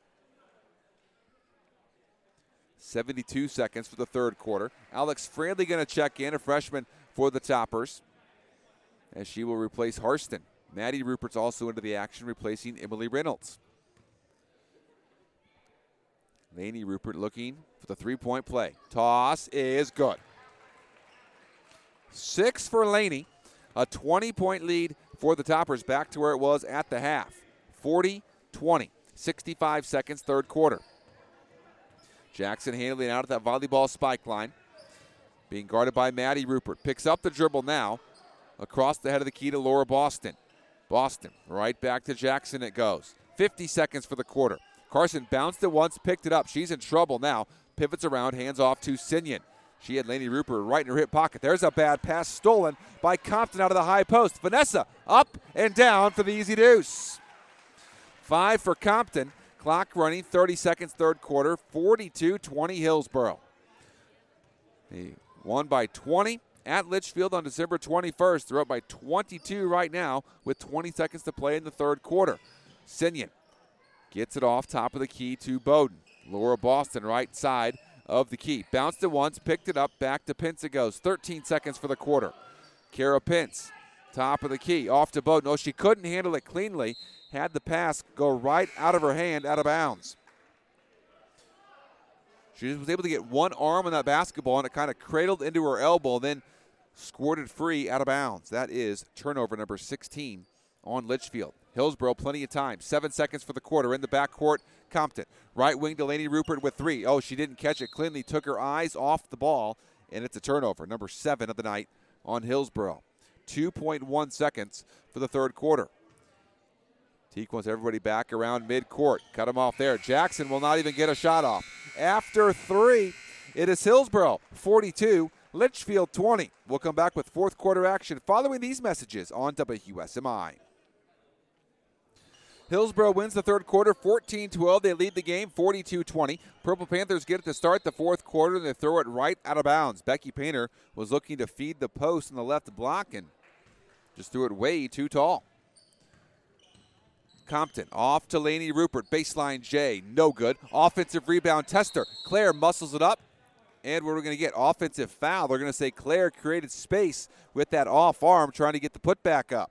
72 seconds for the third quarter. Alex Fraley going to check in, a freshman for the Toppers, as she will replace Harston. Maddie Rupert's also into the action, replacing Emily Reynolds. Laney Rupert looking for the three-point play. Toss is good. 6 for Laney. A 20-point lead for the Toppers, back to where it was at the half. 40-20. 65 seconds, third quarter. Jackson handling out at that volleyball spike line. Being guarded by Maddie Rupert. Picks up the dribble now. Across the head of the key to Laura Boston. Boston, right back to Jackson it goes. 50 seconds for the quarter. Carson bounced it once, picked it up. She's in trouble now. Pivots around, hands off to Sinyan. She had Laney Rupert right in her hip pocket. There's a bad pass stolen by Compton out of the high post. Vanessa up and down for the easy deuce. 5 for Compton. Clock running, 30 seconds, third quarter. 42-20 Hillsboro. They won by 20 at Litchfield on December 21st. They're up by 22 right now with 20 seconds to play in the third quarter. Sinyan gets it off top of the key to Bowden. Laura Boston right side of the key. Bounced it once, picked it up, back to Pence it goes. 13 seconds for the quarter. Kara Pence, top of the key, off to Bowden. Oh, she couldn't handle it cleanly. Had the pass go right out of her hand, out of bounds. She was able to get one arm on that basketball, and it kind of cradled into her elbow, then squirted free out of bounds. That is turnover number 16 on Litchfield. Hillsboro, plenty of time. 7 seconds for the quarter. In the backcourt, Compton. Right wing to Laney Rupert with 3. Oh, she didn't catch it cleanly. Took her eyes off the ball, and it's a turnover. Number 7 of the night on Hillsboro. 2.1 seconds for the third quarter. Teak wants everybody back around midcourt. Cut him off there. Jackson will not even get a shot off. After 3, it is Hillsboro 42, Litchfield 20. We'll come back with fourth quarter action following these messages on WSMI. Hillsboro wins the third quarter 14-12. They lead the game 42-20. Purple Panthers get it to start the fourth quarter, and they throw it right out of bounds. Becky Painter was looking to feed the post in the left block and just threw it way too tall. Compton off to Laney Rupert. Baseline J, no good. Offensive rebound, Tester. Claire muscles it up. And we're going to get offensive foul. They're going to say Claire created space with that off arm trying to get the putback up.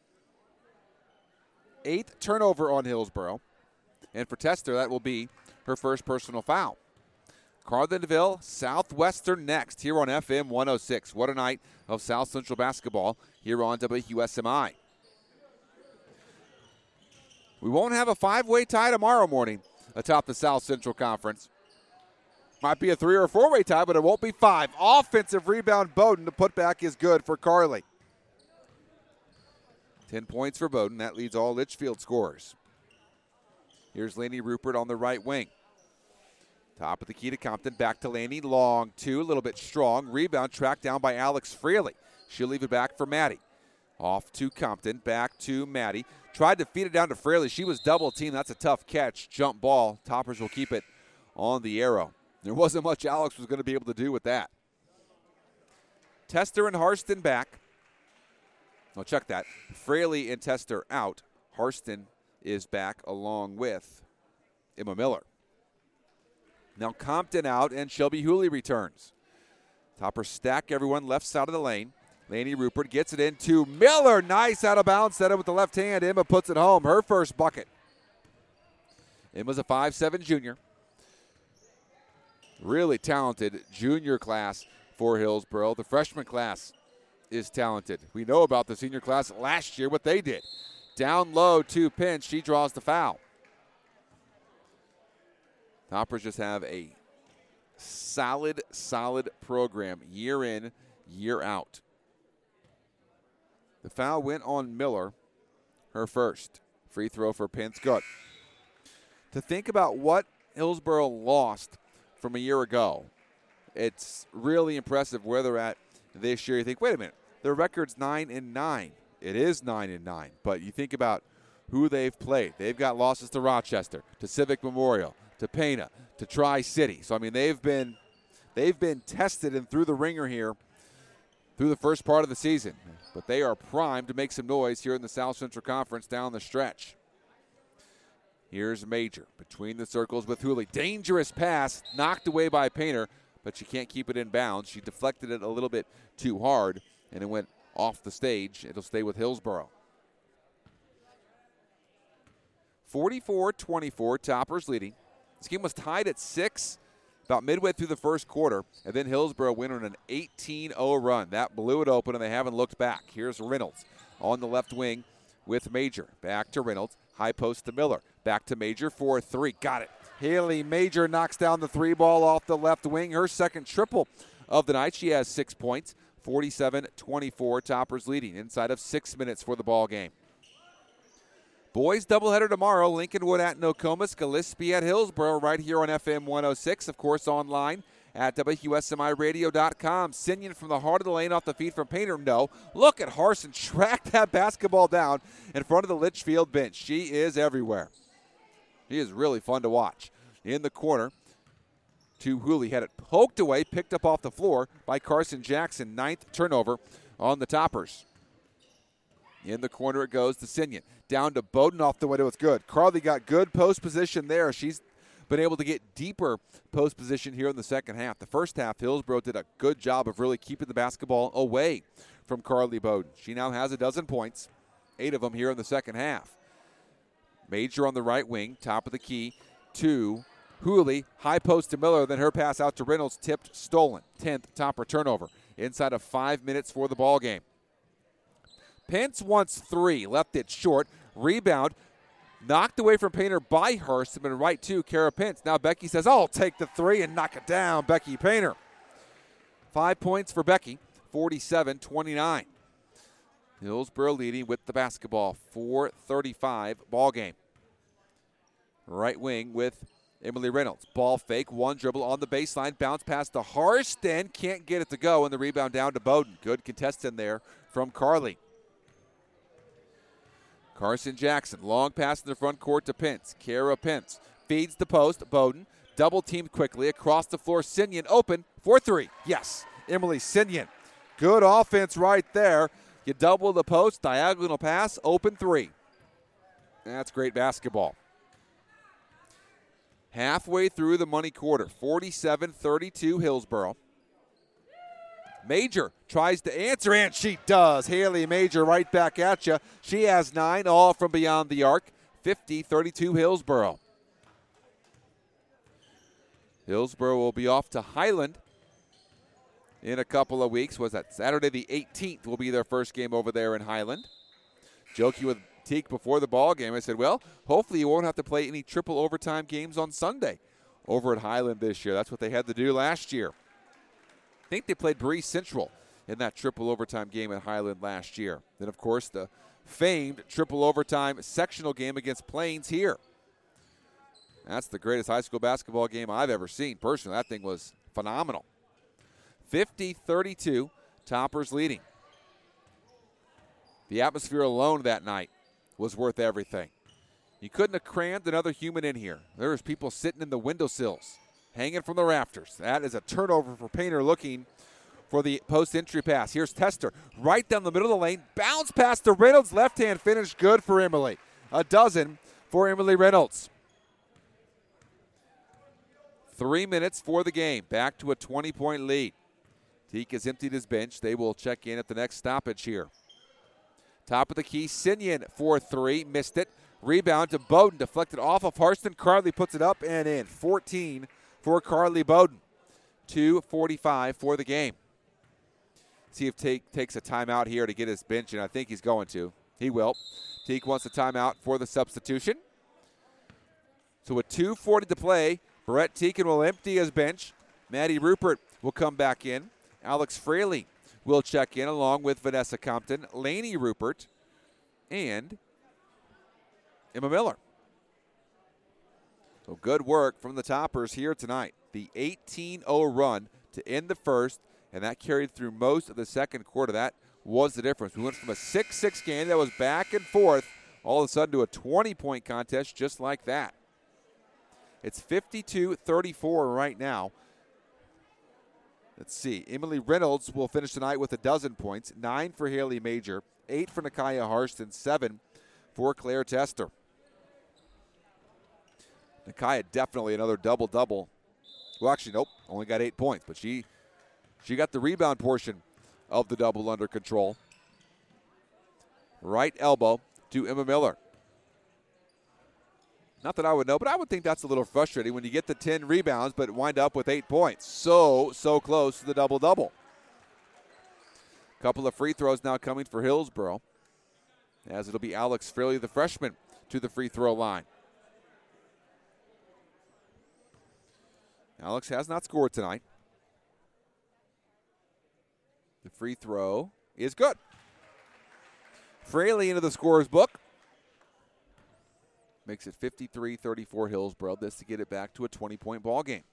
8th turnover on Hillsboro. And for Tester, that will be her first personal foul. Carlinville Southwestern next here on FM 106. What a night of South Central basketball here on WSMI. We won't have a 5-way tie tomorrow morning atop the South Central Conference. Might be a 3 or 4-way tie, but it won't be 5. Offensive rebound, Bowden. The putback is good for Carly. 10 points for Bowden. That leads all Litchfield scorers. Here's Laney Rupert on the right wing. Top of the key to Compton. Back to Laney. Long 2, a little bit strong. Rebound tracked down by Alex Fraley. She'll leave it back for Maddie. Off to Compton. Back to Maddie. Tried to feed it down to Fraley. She was double teamed. That's a tough catch. Jump ball. Toppers will keep it on the arrow. There wasn't much Alex was going to be able to do with that. Tester and Harston back. Oh, check that. Fraley and Tester out. Harston is back along with Emma Miller. Now Compton out and Shelby Hooley returns. Toppers stack everyone left side of the lane. Laney Rupert gets it into Miller. Nice out of bounds. Set it with the left hand. Emma puts it home. Her first bucket. Emma's a 5'7" junior. Really talented junior class for Hillsboro. The freshman class is talented. We know about the senior class last year, what they did. Down low to Pence. She draws the foul. Toppers just have a solid program year in, year out. The foul went on Miller, her first. Free throw for Pence, good. To think about what Hillsboro lost from a year ago, it's really impressive where they're at this year. You think, wait a minute, Their record's 9-9. It is 9-9, but you think about who they've played. They've got losses to Rochester, to Civic Memorial, to Pana, to Tri-City. So, I mean, they've been tested and through the ringer here through the first part of the season. But they are primed to make some noise here in the South Central Conference down the stretch. Here's Major between the circles with Hooley. Dangerous pass, knocked away by Painter, but she can't keep it in bounds. She deflected it a little bit too hard, and it went off the stage. It'll stay with Hillsboro. 44-24, Toppers leading. This game was tied at 6 about midway through the first quarter, and then Hillsboro went on an 18-0 run. That blew it open, and they haven't looked back. Here's Reynolds on the left wing with Major. Back to Reynolds. High post to Miller. Back to Major for 3. Got it. Haley Major knocks down the 3 ball off the left wing. Her second triple of the night. She has 6 points. 47-24, Toppers leading inside of 6 minutes for the ball game. Boys doubleheader tomorrow. Lincolnwood at Nokomis, Gillespie at Hillsboro, right here on FM 106. Of course, online at WSMIRadio.com. Sinion from the heart of the lane off the feed from Painter. No. Look at Harson track that basketball down in front of the Litchfield bench. She is everywhere. She is really fun to watch. In the corner to Hooley. Had it poked away, picked up off the floor by Carson Jackson. 9th turnover on the Toppers. In the corner it goes to Sinion. Down to Bowden off the window. It's good. Carly got good post position there. She's been able to get deeper post position here in the second half. The first half, Hillsboro did a good job of really keeping the basketball away from Carly Bowden. She now has 12 points, 8 of them here in the second half. Major on the right wing, top of the key to Hooley. High post to Miller, then her pass out to Reynolds, tipped, stolen. 10th Topper turnover inside of 5 minutes for the ball game. Pence wants 3, left it short. Rebound, knocked away from Painter by Hurst, and right to Kara Pence. Now Becky says, I'll take the 3 and knock it down, Becky Painter. 5 points for Becky, 47-29. Hillsboro leading with the basketball, 4:35 ball game. Right wing with Emily Reynolds. Ball fake, one dribble on the baseline, bounce pass to Harston, can't get it to go, and the rebound down to Bowden. Good contest in there from Carly. Carson Jackson, long pass in the front court to Pence. Kara Pence feeds the post. Bowden double teamed quickly across the floor. Sinion open for 3. Yes, Emily Sinion. Good offense right there. You double the post, diagonal pass, open 3. That's great basketball. Halfway through the money quarter, 47-32 Hillsboro. Major tries to answer, and she does. Haley Major right back at you. She has 9, all from beyond the arc. 50-32 Hillsboro. Hillsboro will be off to Highland in a couple of weeks. Was that Saturday the 18th will be their first game over there in Highland. Joking with Teague before the ball game, I said, well, hopefully you won't have to play any triple overtime games on Sunday over at Highland this year. That's what they had to do last year. I think they played Bree Central in that triple overtime game at Highland last year. Then, of course, the famed triple overtime sectional game against Plains here. That's the greatest high school basketball game I've ever seen. Personally, that thing was phenomenal. 50-32, Toppers leading. The atmosphere alone that night was worth everything. You couldn't have crammed another human in here. There was people sitting in the windowsills, hanging from the rafters. That is a turnover for Painter looking for the post-entry pass. Here's Tester right down the middle of the lane. Bounce pass to Reynolds. Left-hand finish good for Emily. 12 for Emily Reynolds. 3 minutes for the game. Back to a 20-point lead. Teague has emptied his bench. They will check in at the next stoppage here. Top of the key, Sinion for 3. Missed it. Rebound to Bowden. Deflected off of Harston. Carly puts it up and in. 14 for Carly Bowden. 2:45 for the game. See if Teague takes a timeout here to get his bench, and I think he's going to. He will. Teague wants a timeout for the substitution. So with 2:40 to play, Brett Teakin will empty his bench. Maddie Rupert will come back in. Alex Fraley will check in along with Vanessa Compton, Lainey Rupert, and Emma Miller. So good work from the Toppers here tonight. The 18-0 run to end the first, and that carried through most of the second quarter. That was the difference. We went from a 6-6 game that was back and forth all of a sudden to a 20-point contest just like that. It's 52-34 right now. Let's see. Emily Reynolds will finish tonight with 12 points, 9 for Haley Major, 8 for Nakaya Harston, 7 for Claire Tester. Nakaya definitely another double-double. Well, actually, nope, only got 8 points, but she got the rebound portion of the double under control. Right elbow to Emma Miller. Not that I would know, but I would think that's a little frustrating when you get the 10 rebounds but wind up with 8 points. So close to the double-double. Couple of free throws now coming for Hillsboro, as it'll be Alex Fraley, the freshman, to the free throw line. Alex has not scored tonight. The free throw is good. Fraley into the scorer's book. Makes it 53-34 Hillsboro. This to get it back to a 20-point ball game.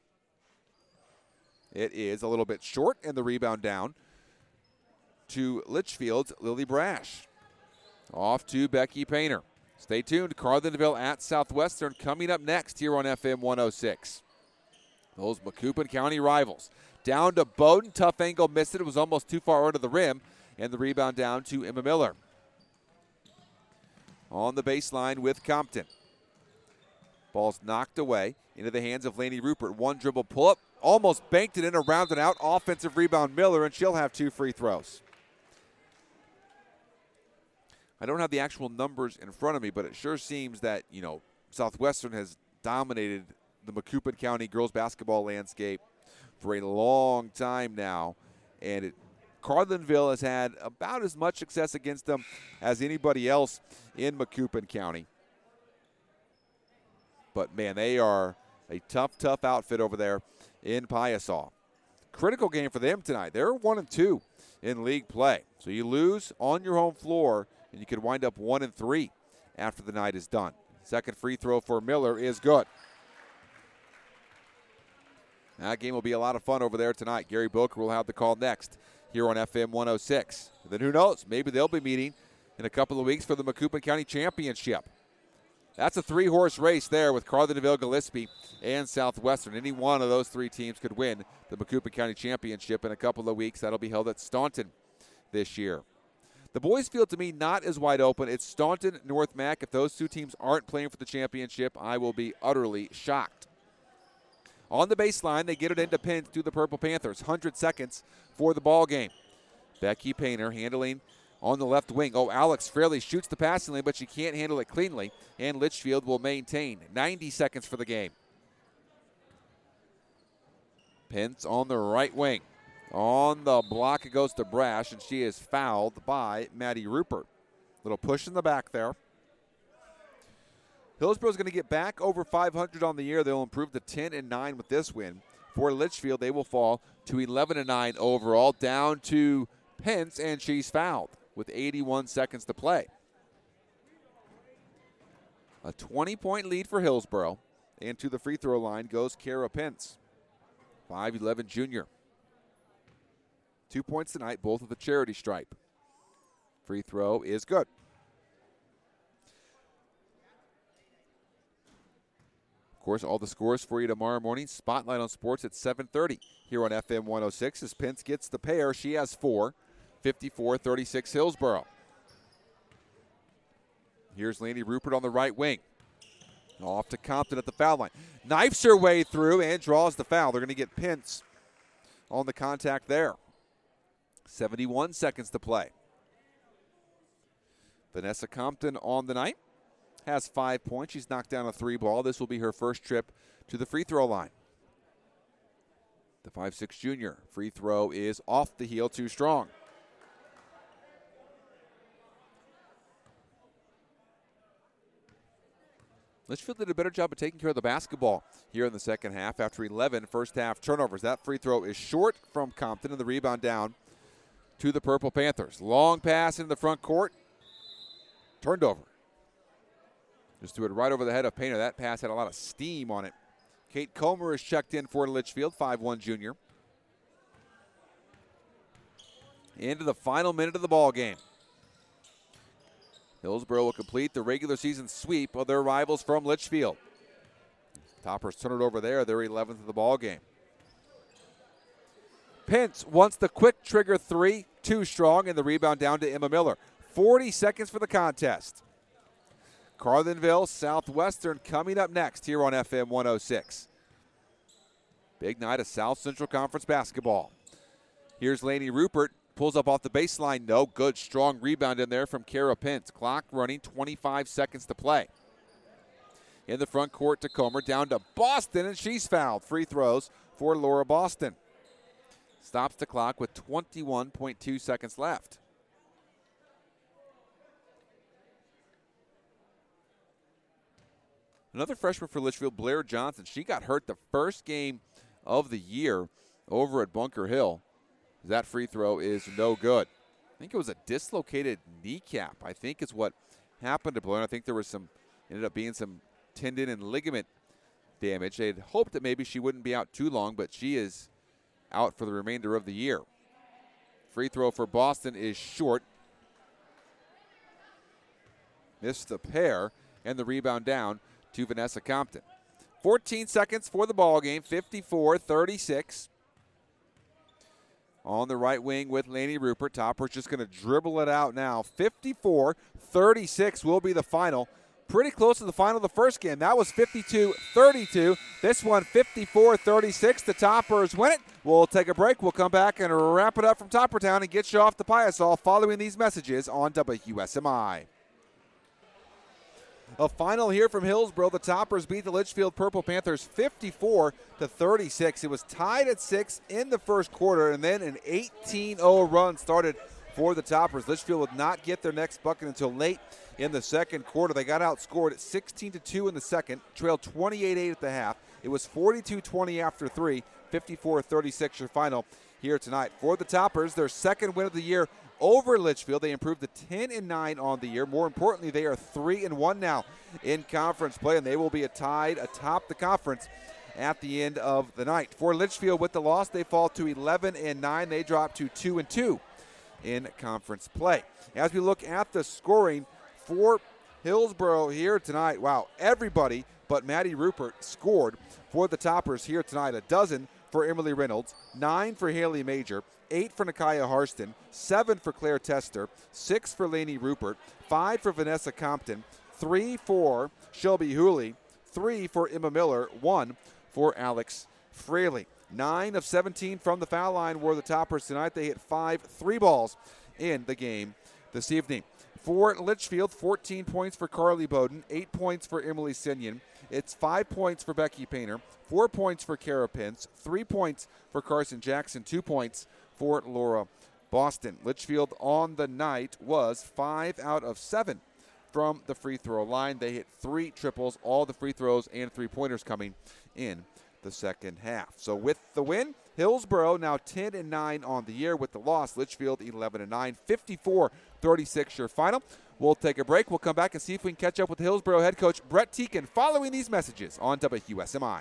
It is a little bit short, and the rebound down to Litchfield's Lily Brash. Off to Becky Painter. Stay tuned. Carlinville at Southwestern coming up next here on FM 106. Those Macoupin County rivals. Down to Bowden. Tough angle, missed it. It was almost too far under the rim. And the rebound down to Emma Miller. On the baseline with Compton. Ball's knocked away into the hands of Lainey Rupert. One dribble pull-up. Almost banked it in, around and out. Offensive rebound Miller, and she'll have 2 free throws. I don't have the actual numbers in front of me, but it sure seems that, Southwestern has dominated the Macoupin County girls basketball landscape for a long time now. And Carlinville has had about as much success against them as anybody else in Macoupin County. But, man, they are a tough outfit over there in Piasaw. Critical game for them tonight. They're 1-2 in league play. So you lose on your home floor, and you could wind up 1-3 after the night is done. Second free throw for Miller is good. That game will be a lot of fun over there tonight. Gary Boker will have the call next here on FM 106. And then who knows? Maybe they'll be meeting in a couple of weeks for the Macoupin County Championship. That's a 3-horse race there with Carlinville, Gillespie, and Southwestern. Any one of those 3 teams could win the Macoupin County Championship in a couple of weeks. That'll be held at Staunton this year. The boys field, to me, not as wide open. It's Staunton, North Mac. If those 2 teams aren't playing for the championship, I will be utterly shocked. On the baseline, they get it into Penn to the Purple Panthers. 100 seconds for the ball game. Becky Painter handling on the left wing. Alex Fraley shoots the passing lane, but she can't handle it cleanly, and Litchfield will maintain. 90 seconds for the game. Pence on the right wing. On the block, it goes to Brash, and she is fouled by Maddie Rupert. Little push in the back there. Hillsboro's going to get back over 500 on the year. They'll improve to 10-9 with this win. For Litchfield, they will fall to 11-9 overall, down to Pence, and she's fouled with 81 seconds to play. A 20-point lead for Hillsboro, and to the free throw line goes Kara Pence, 5'11 junior. 2 points tonight, both of the charity stripe. Free throw is good. Of course, all the scores for you tomorrow morning. Spotlight on Sports at 7:30 here on FM 106 as Pence gets the pair. She has 4. 54-36 Hillsboro. Here's Lainey Rupert on the right wing. Off to Compton at the foul line. Knifes her way through and draws the foul. They're going to get Pence on the contact there. 71 seconds to play. Vanessa Compton on the night has 5 points. She's knocked down a 3 ball. This will be her first trip to the free throw line. The 5'6 junior. Free throw is off the heel, too strong. Litchfield did a better job of taking care of the basketball here in the second half after 11 first half turnovers. That free throw is short from Compton, and the rebound down to the Purple Panthers. Long pass in the front court. Turned over. Just threw it right over the head of Painter. That pass had a lot of steam on it. Kate Comer is checked in for Litchfield, 5'1 junior. into the final minute of the ball game. Hillsboro will complete the regular season sweep of their rivals from Litchfield. Toppers turn it over there, their 11th of the ball game. Pence wants the quick trigger three, too strong, and the rebound down to Emma Miller. 40 seconds for the contest. Carlinville Southwestern coming up next here on FM 106. Big night of South Central Conference basketball. Here's Lainey Rupert, pulls up off the baseline. No good, strong rebound in there from Kara Pence. Clock running, 25 seconds to play. In the front court to Comer, down to Boston, and she's fouled. Free throws for Laura Boston. Stops the clock with 21.2 seconds left. Another freshman for Litchfield, Blair Johnson. She got hurt the first game of the year over at Bunker Hill. That free throw is no good. I think it was a dislocated kneecap, I think is what happened to Blair. I think there was ended up being some tendon and ligament damage. They had hoped that maybe she wouldn't be out too long, but she is out for the remainder of the year. Free throw for Boston is short. Missed the pair, and the rebound down to Vanessa Compton. 14 seconds for the ball game, 54-36. On the right wing with Lainey Rupert. Topper's just going to dribble it out now. 54-36 will be the final. Pretty close to the final of the first game. That was 52-32. This one, 54-36. The Toppers win it. We'll take a break. We'll come back and wrap it up from Toppertown and get you off to Piasol following these messages on WSMI. A final here from Hillsboro. The Toppers beat the Litchfield Purple Panthers 54-36. It was tied at 6 in the first quarter, and then an 18-0 run started for the Toppers. Litchfield would not get their next bucket until late in the second quarter. They got outscored at 16-2 in the second, trailed 28-8 at the half. It was 42-20 after 3, 54-36 your final here tonight. For the Toppers, their second win of the year over Litchfield. They improved to 10-9 on the year. More importantly, they are 3-1 now in conference play, and they will be tied atop the conference at the end of the night. For Litchfield, with the loss, they fall to 11-9. They drop to 2-2 in conference play. As we look at the scoring for Hillsboro here tonight, wow, everybody but Maddie Rupert scored for the Toppers here tonight. A dozen for Emily Reynolds, 9 for Haley Major, 8 for Nakaya Harston, 7 for Claire Tester, 6 for Lainey Rupert, 5 for Vanessa Compton, 3 for Shelby Hooley, 3 for Emma Miller, 1 for Alex Fraley. 9 of 17 from the foul line were the Toppers tonight. They hit 5 3-balls in the game this evening. For Litchfield, 14 points for Carly Bowden, 8 points for Emily Sinyon. It's 5 points for Becky Painter, 4 points for Kara Pence, 3 points for Carson Jackson, 2 points for Laura Boston. Litchfield on the night was 5 out of 7 from the free throw line. They hit 3 triples, all the free throws and 3-pointers coming in the second half. So with the win, Hillsboro now 10-9 on the year. With the loss, Litchfield 11-9, 54-36 your final. We'll take a break. We'll come back and see if we can catch up with Hillsboro head coach Brett Teakin following these messages on WSMI.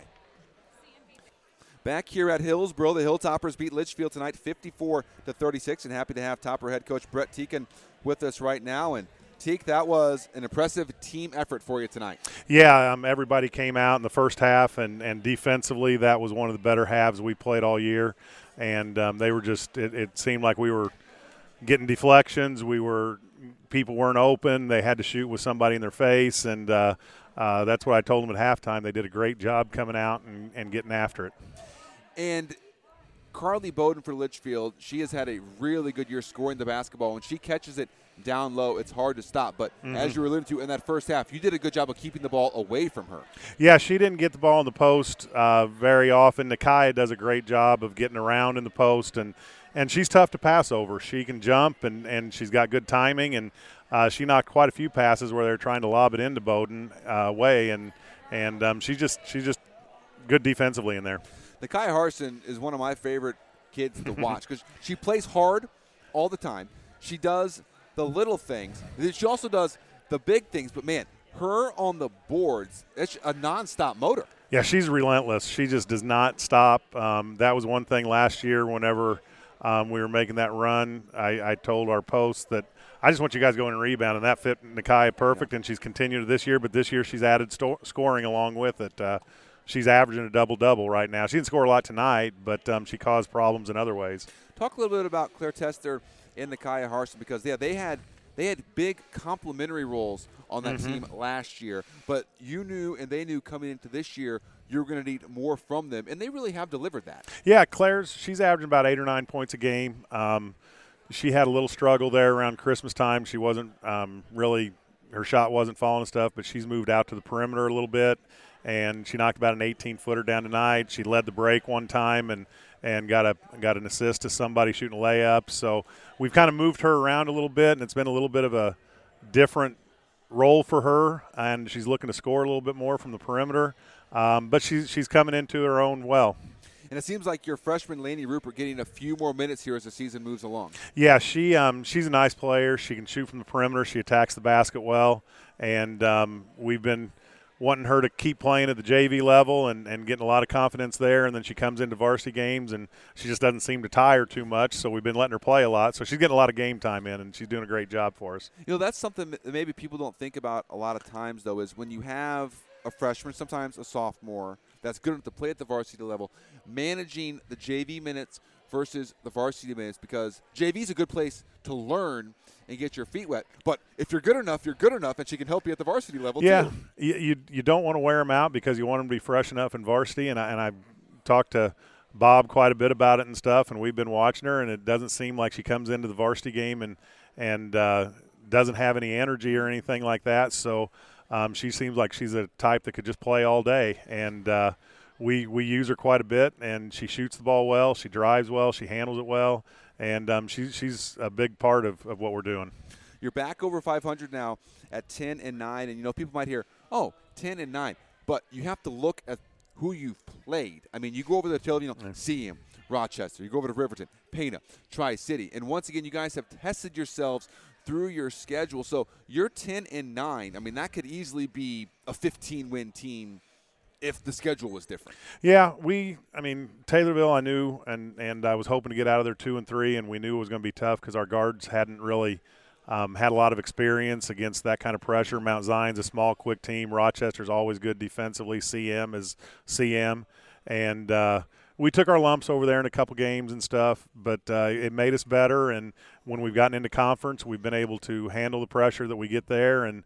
Back here at Hillsboro, the Hilltoppers beat Litchfield tonight 54-36, and happy to have Topper head coach Brett Teakin with us right now. And Teak, that was an impressive team effort for you tonight. Yeah, everybody came out in the first half, and defensively that was one of the better halves we played all year. And they were just it seemed like we were getting deflections. People weren't open. They had to shoot with somebody in their face, and that's what I told them at halftime. They did a great job coming out and getting after it. And Carly Bowden for Litchfield, she has had a really good year scoring the basketball. When she catches it down low, it's hard to stop. But as you were alluding to in that first half, you did a good job of keeping the ball away from her. Yeah, she didn't get the ball in the post very often. Nakaya does a great job of getting around in the post, and she's tough to pass over. She can jump, and she's got good timing, and she knocked quite a few passes where they're trying to lob it into Bowden way, and she's just good defensively in there. Nakaya Harson is one of my favorite kids to watch because she plays hard all the time. She does the little things. She also does the big things. But, man, her on the boards, it's a nonstop motor. Yeah, she's relentless. She just does not stop. That was one thing last year whenever we were making that run. I told our post that I just want you guys going and rebound, and that fit Nakia perfect, and she's continued this year. But this year she's added scoring along with it. She's averaging a double-double right now. She didn't score a lot tonight, but she caused problems in other ways. Talk a little bit about Claire Tester and Nakia Harston, because they had big complementary roles on that team last year. But you knew and they knew coming into this year you were going to need more from them, and they really have delivered that. Yeah, she's averaging about 8 or 9 points a game. She had a little struggle there around Christmas time. She wasn't really – her shot wasn't falling and stuff, but she's moved out to the perimeter a little bit, and she knocked about an 18-footer down tonight. She led the break one time and got an assist to somebody shooting a layup. So we've kind of moved her around a little bit, and it's been a little bit of a different role for her, and she's looking to score a little bit more from the perimeter. But she's coming into her own well. And it seems like your freshman, Lainey Rupert, getting a few more minutes here as the season moves along. Yeah, she's a nice player. She can shoot from the perimeter. She attacks the basket well. And we've been wanting her to keep playing at the JV level and getting a lot of confidence there. And then she comes into varsity games, and she just doesn't seem to tire too much. So we've been letting her play a lot. So she's getting a lot of game time in, and she's doing a great job for us. You know, that's something that maybe people don't think about a lot of times, though, is when you have a freshman, sometimes a sophomore, that's good enough to play at the varsity level, managing the JV minutes versus the varsity minutes, because JV is a good place to learn and get your feet wet. But if you're good enough, and she can help you at the varsity level too. Yeah, you don't want to wear them out because you want them to be fresh enough in varsity. And I talked to Bob quite a bit about it and stuff, and we've been watching her, and it doesn't seem like she comes into the varsity game and doesn't have any energy or anything like that. So she seems like she's a type that could just play all day, and we use her quite a bit, and she shoots the ball well, she drives well, she handles it well, and she's a big part of what we're doing. You're back over 500 now at 10-9, and you know people might hear, 10-9, but you have to look at who you've played. I mean, you go over the television, CM, Rochester, you go over to Riverton, Pana, Tri-City, and once again, you guys have tested yourselves through your schedule. So you're 10-9. I mean, that could easily be a 15-win team if the schedule was different. Yeah, Taylorville I knew, and I was hoping to get out of there 2-3, and we knew it was going to be tough because our guards hadn't really had a lot of experience against that kind of pressure. Mount Zion's a small, quick team. Rochester's always good defensively. CM is CM. And we took our lumps over there in a couple games and stuff, but it made us better. And when we've gotten into conference, we've been able to handle the pressure that we get there, and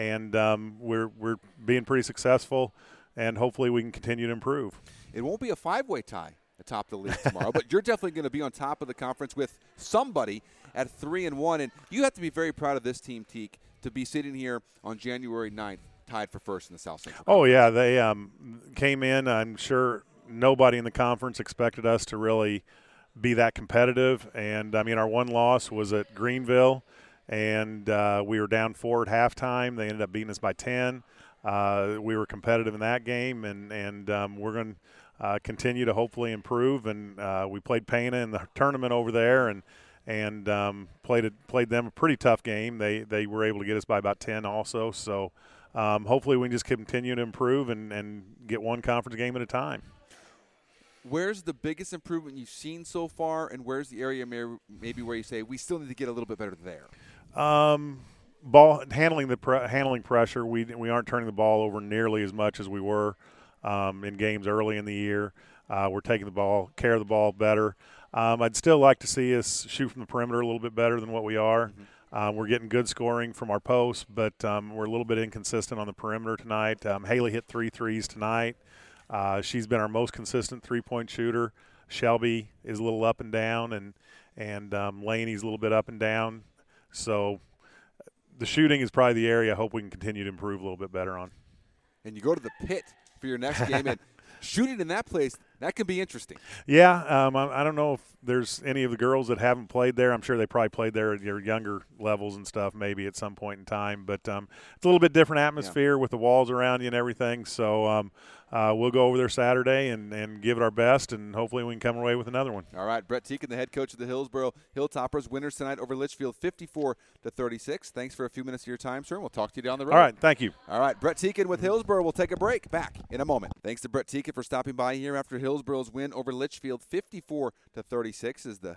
we're being pretty successful, and hopefully we can continue to improve. It won't be a 5-way tie atop the league tomorrow, but you're definitely going to be on top of the conference with somebody at 3-1, and you have to be very proud of this team, Teak, to be sitting here on January 9th tied for first in the South Central Conference. Oh, yeah, they came in. I'm sure nobody in the conference expected us to really be that competitive. And, our one loss was at Greenville, and we were down 4 at halftime. They ended up beating us by 10. We were competitive in that game, and we're going to continue to hopefully improve. And we played Pana in the tournament over there and played them a pretty tough game. They were able to get us by about 10 also. So hopefully we can just continue to improve and get one conference game at a time. Where's the biggest improvement you've seen so far, and where's the area maybe where you say we still need to get a little bit better there? Ball handling pressure. We aren't turning the ball over nearly as much as we were in games early in the year. We're taking care of the ball better. I'd still like to see us shoot from the perimeter a little bit better than what we are. We're getting good scoring from our posts, but we're a little bit inconsistent on the perimeter tonight. Haley hit 3 threes tonight. She's been our most consistent three-point shooter. Shelby is a little up and down, and Laney's a little bit up and down. So the shooting is probably the area I hope we can continue to improve a little bit better on. And you go to the pit for your next game, and shooting in that place, that can be interesting. Yeah, I don't know if there's any of the girls that haven't played there. I'm sure they probably played there at your younger levels and stuff maybe at some point in time. But it's a little bit different atmosphere with the walls around you and everything. So we'll go over there Saturday and give it our best, and hopefully we can come away with another one. All right, Brett Teakin, the head coach of the Hillsboro Hilltoppers, winners tonight over Litchfield 54-36. Thanks for a few minutes of your time, sir, and we'll talk to you down the road. All right, thank you. All right, Brett Teakin with Hillsboro. We'll take a break. Back in a moment. Thanks to Brett Teakin for stopping by here after Hillsboro's win over Litchfield 54-36 as the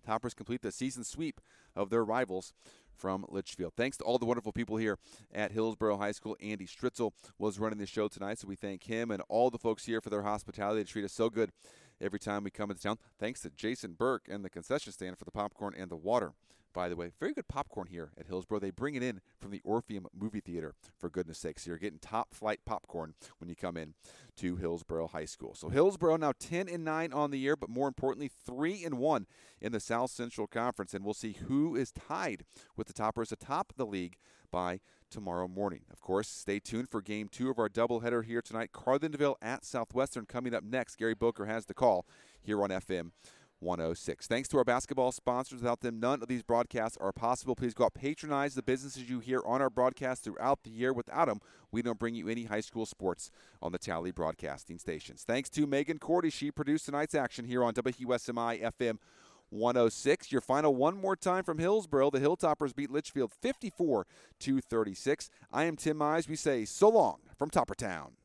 Toppers complete the season sweep of their rivals from Litchfield. Thanks to all the wonderful people here at Hillsborough High School. Andy Stritzel was running the show tonight, so we thank him and all the folks here for their hospitality. They treat us so good every time we come into town. Thanks to Jason Burke and the concession stand for the popcorn and the water. By the way, very good popcorn here at Hillsborough. They bring it in from the Orpheum Movie Theater, for goodness sakes. So you're getting top flight popcorn when you come in to Hillsborough High School. So Hillsborough now 10-9 on the year, but more importantly, 3-1 in the South Central Conference. And we'll see who is tied with the Toppers atop the league by tomorrow morning. Of course, stay tuned for Game 2 of our doubleheader here tonight. Carlinville at Southwestern coming up next. Gary Boker has the call here on FM 106. Thanks to our basketball sponsors. Without them, none of these broadcasts are possible. Please go out, patronize the businesses you hear on our broadcast throughout the year. Without them, we don't bring you any high school sports on the Tally broadcasting stations. Thanks to Megan Cordy. She produced tonight's action here on WSMI FM 106. Your final one more time from Hillsborough. The Hilltoppers beat Litchfield 54-36. I am Tim Mize. We say so long from Toppertown.